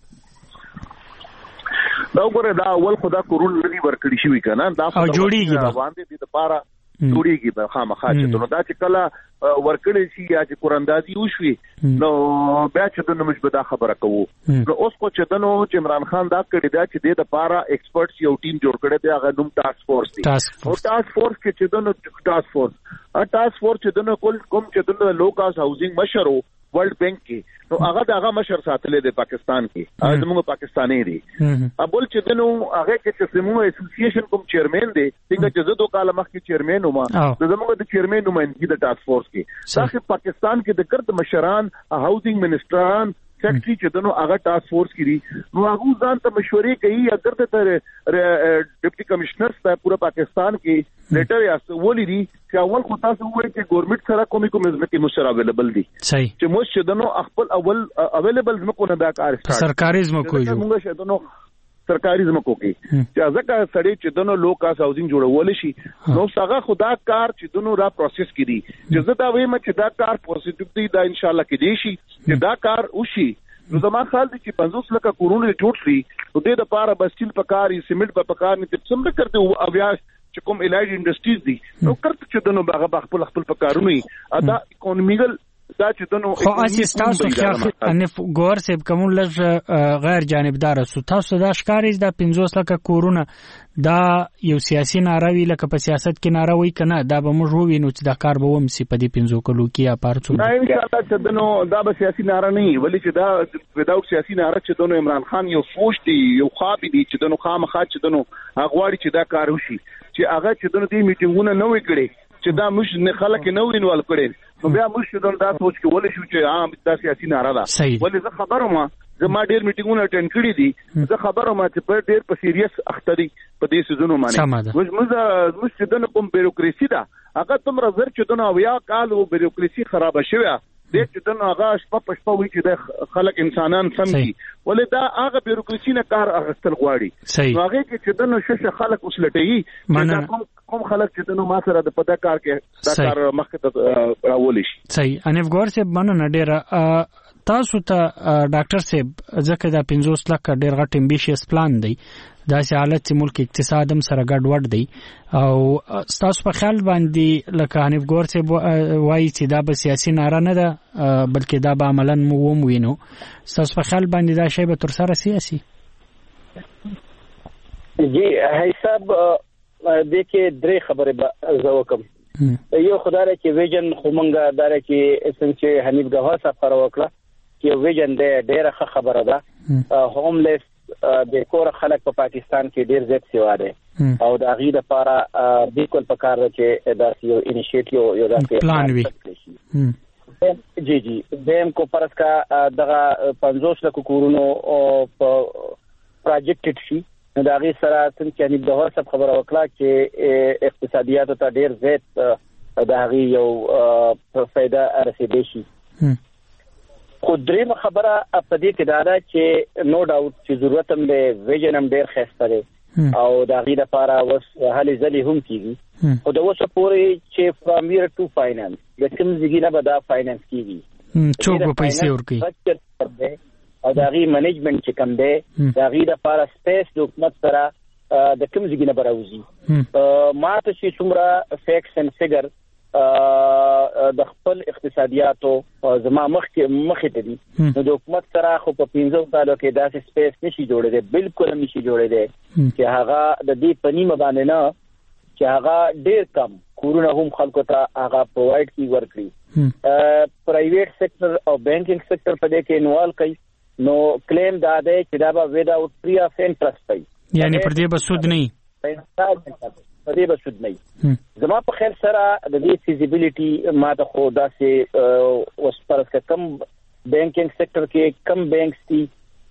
دا وګوره دا اول خدا کورونه لري ورکړی شوی کنه دا او جوړیږي دا باندې د لپاره جوړیږي به خامخا چې نو دا چې کله ورکړی شي یا چې قراندازي وشوي نو بیا چې د نمش به دا خبره کوو نو اوس کو چې دنو چې عمران خان دا کړی دا چې د لپاره ایکسپرټس یو ټیم جوړ کړی دی هغه نوم ټاسک فورس دی او ټاسک فورس کې چې دنو ټاسک فورس ا ټاسک فورس چې دنو کول کوم چې دنو لوکاس هاوسینګ مشرو ورلد بینک کې نو هغه دغه مشر ساتلې د پاکستان کې هغه موږ پاکستاني دي ابل چې دنو هغه کې چې سمو اسوسییشن کوم چیرمن دی څنګه چې زه دوه کال مخکې چیرمن وم د زموږ د چیرمن نمائندګي د ټاسک فورس کې داخل پاکستان کې د ګرد مشران هاوسینګ منسټران سیکرټری چې دنو هغه ټاسک فورس کې نو هغه ځان ته مشورې کوي اگر ته ډیپټي کمشنر ته پورا پاکستان کې لیټر یا ولې دي چې اول خو تاسو وایي چې ګورنمنت سره کومي کومې ځمکې مشر اویلیبل دي صحیح چې مو چې دنو خپل اول اویلیبل ځمکو نه دا کار سٹارټ سرکاري ځمکو جو موږ شه دنو سرکاري ځمکو کې چې ځکه سړی چې دنو لوکاس هاوسینګ جوړول شي نو څنګه خدا کار چې دنو را پروسس کړي چې زه دا وایم چې دا کار پوزټیو دی دا ان شاء الله کې دی شي چې دا کار وشي نو زما خیال دی چې پنځوس لکه کورونه جوړ شي نو د دې لپاره بسټیل پکاري سیمنټ په پکار نه څومره کړته او بیا چې کوم الایډ انډستریز دي نو کړته چې دنو هغه خپل خپل پکارونه ادا اکونومیکل دا چې دنو خو اساس تاسو خو انف ګور سیب کوم لږ غیر جانبدار سو تاسو دا ښکاریز دا پنځوس لکه کورونه دا یو سیاسي ناروي لکه په سیاست کې ناروي کنه دا به موږ ووینو چې دا کار به ومسي په دې پنځو کلو کې یا پارڅو نه ان شاء الله چې دنو دا به سیاسي ناره نه ولی چې دا وداوت سیاسي ناره چې دنو عمران خان یو سوچ دی یو خواب دی چې دنو خامخا چې دنو هغه چې دا کار وشي چې هغه چې دنو دې میټینګونه نه وکړي چې دا مش نه خلک نه وینول کړي نو بیا مش دنو دا سوچ کې ولې شو چې عام دا سیاسي ناره ده ولې زه خبرم زما ډیر میټینګونه اټینډ کړی دي زه خبره ما چې په ډیر په سیریس اختري په دې سيزونو باندې موږ موږ چې دنه کوم بیروکراسي ده هغه تمره زر چې دنه او یا کال او بیروکراسي خراب شوه دې چې دنه هغه شپه په شپه وي چې د خلک انسانان سم دي ولې دا هغه بیروکراسي نه کار اخستل غواړي نو هغه کې چې دنه شش خلک اوس لټي کوم کوم خلک چې دنه ما سره د پتا کار کې دا کار مخکې ته راولي شي صحیح انف ګور سے مننه ډیره تاسو ته ډاکټر صاحب ځکه دا پنځوس لک ډیر غټ امبیشیس پلان دی دا چې حالت چې ملک اقتصاد هم سره ګډ وډ دی او تاسو په خیال باندې لکه حنیف ګور صاحب وایي چې دا به سیاسي ناره نه ده بلکې دا به عملاً مو وینو تاسو په خیال باندې دا شی به تر سره سیاسي جی حساب د کې درې خبرې به زه وکم یو خدای چې ویژن خومنګ دار چې اسنچ حنیف ګوهر صاحب پر وکړه چې ویژن دې ډېر خبره ده هوملیس د کور خلک په پاکستان کې ډېر زیات سیوا ده او د غي د لپاره بالکل پکار چې دا یو انیشیټیو یو داسې پلان وي جی جی دیم کو پرس کا دغه پنځوس لک کورونو په پروجیکټ شي دا غي سره څنګه چې د هر څه خبره وکړه چې اقتصادیات ته ډېر زیات دا غي یو فائدہ رسیدي شي خو دریم خبره په دې کې دا ده چې نو ډاوټ چې ضرورت هم دی ویژن هم ډېر ښایسته دی او د هغې دپاره اوس هلې ځلې هم کېږي خو د اوسه پورې چې فرام ییر ټو فاینانس د کوم ځای نه به دا فاینانس کېږي څوک به پیسې ورکوي او د هغې منیجمنټ چې کوم دی د هغې دپاره سپیس د حکومت سره د کوم ځای نه به راوځي ما ته چې څومره فیکس اینډ فیګر د خپل اقتصادیاتو زما مخکې مخې ته دي نو د حکومت سره خو په پنځو کالو کې داسې سپیس نشي جوړېدی بالکل هم نشي جوړېدی چې هغه د دې په نیمه باندې نه چې هغه ډېر کم کورونه هم خلکو ته هغه پرووایډ کړي ورکړي پرایویټ سیکټر او بینکینګ سیکټر په دې کې انوالو کوي نو کلیم دا دی چې دا به وداوټ فری اف انټرست وي یعنی پر دې به سود نه په دې به سود نه زما په خیال سره د دې فیزیبিলিټي ما ته خو داسې اوس پرس کم بینکینګ سیکټر کې کم بینکس دي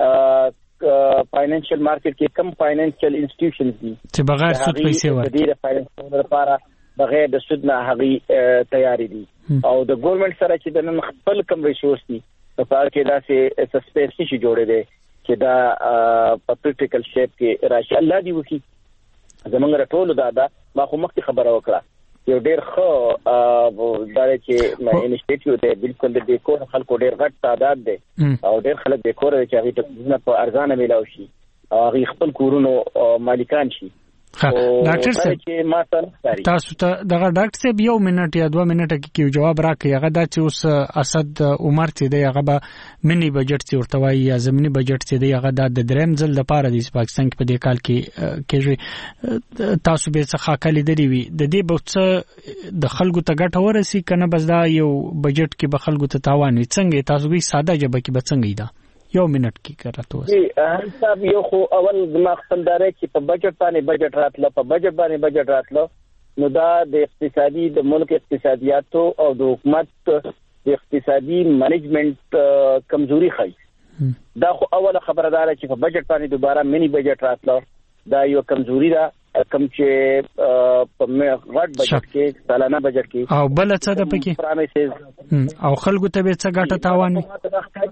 فاینانشل مارکیټ کې کم فاینانشل انسټیټیوشنز دي چې بغیر سود پیسې ورکړي د دې فاینانس لپاره بغیر د سود نه هغه تیاری دي او د ګورنمنت سره چې د نن خپل کم ریسورس دي په کار کې داسې سسپیس نشي جوړې دي چې دا په پریکټیکل شیپ کې راشي الله دی وکي زمونږ راټول دا دا ما خو مخکې خبره وکړه یو ډېر ښه دا چې انیشیټیو دی بالکل د دې کور خلکو ډېر غټ تعداد دی او ډېر خلک د کور چې هغې ته په ارزانه میلاو شي او هغې خپل کورونو مالکان شي ډاکټر صاحب تاسو ته دغه ډاکټر صاحب یو منټ یا دوه منټه کې یو جواب راکړي هغه دا چې اوس اسد عمر چې دی هغه به منی بجټ چې ورته وایي یا زمینی بجټ چې دی هغه د دریم ځل لپاره د پاکستان کې په دې کال کې کېږي تاسو به څه خاکلي دري وي د دې به څه د خلکو ته ګټه ورسي کنه بس دا یو بجټ کې به خلکو ته تاوان وي څنګه تاسو به ساده جبه کې به څنګه دا یو منټ کې کړه جی حساب یو خو اول زما خپلداري چې په بجټ باندې بجټ راتله په بجټ باندې بجټ راتله نو دا د اقتصادي د ملک اقتصادیاتو او د حکومت د اقتصادي منیجمنت کمزوري ښيي دا خو اوله خبردار چې په بجټ باندې دوباره منی بجټ راتله دا یو کمزوري ده کم چې په غټ بجټ کې سالانه بجټ کې او بل څه ده پکې او خلکو ته به څه ګټه تاوان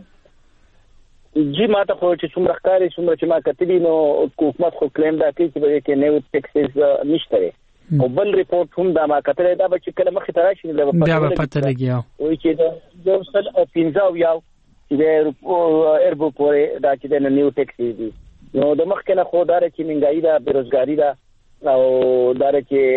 جی ما ته خو چې څومره ښکاري څومره چې ما کتلي نو حکومت خو کلیم دا کوي چې به کې نیو ټیکسز نشته او بل ریپورت هم دا ما کتلې دا به چې کله مخې ته راشي دا به پته لګي وایي چې دا یو سل او پنځه یو چې د اربو پورې دا چې د نیو ټیکسز دي نو د مخکې نه خو دا چې منګایي ده بیروزګاري ده او دا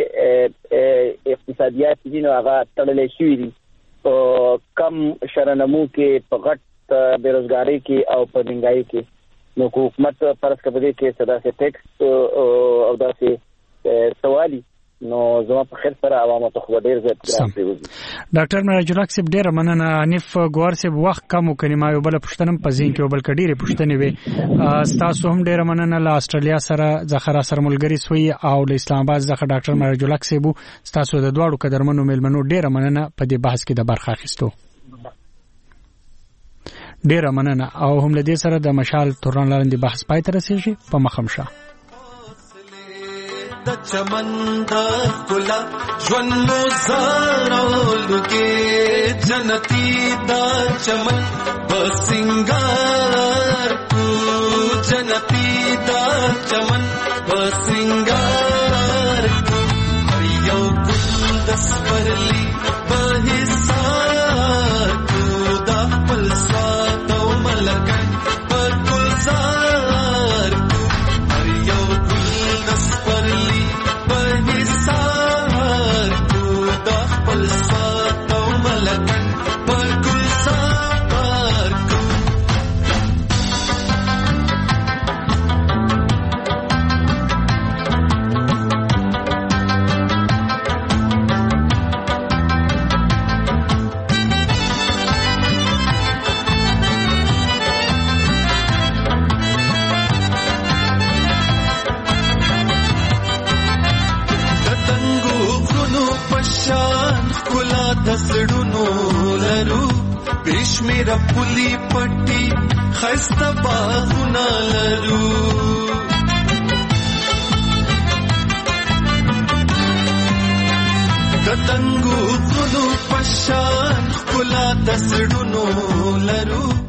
چې اقتصادیات دي نو هغه تړلې شوي دي کم شرنمو کې په غټ بیروزګاری کې او په منګایي کې نو حکومت فرض کړي کې صدا سي ټیکس او داسې سوالي نو زما په خیر سره عوامو ته خو ډیر زیات ګران پریوزي ډاکټر مراجو راکسب ډیر مننه حنیف ګوار سیب وخت کم وکړي ما یو بل پښتنم پزین کې وبل کډيره پښتنې وي تاسو هم ډیر مننه له استرالیا سره ځخره سره ملګری سوی او له اسلام آباد ځخه ډاکټر مراجو راکسب تاسو د دواړو قدرمنو ملمنو ډیر مننه په دې بحث کې د برخه اخیستو ډیره مننه او هم له دې سره د مشال تورن لاندې بحث پای ته رسیږي په مخمشه د چمن د ګلا ژوندو زارولو کې جنتی د چمن بسنګار کو جنتی د چمن بسنګار کو یو ګل د سپرلی په حساب کو د خپل ساتو ملکن په ګلزار کو یو ګل د سپرلی په حساب کو د خپل ساتو ملکن په ګلزار کو دسړونو لرو پېشمیر پولی پټي خسته باغونه لرو دتنګو غلو پشان کلا دسړونو لرو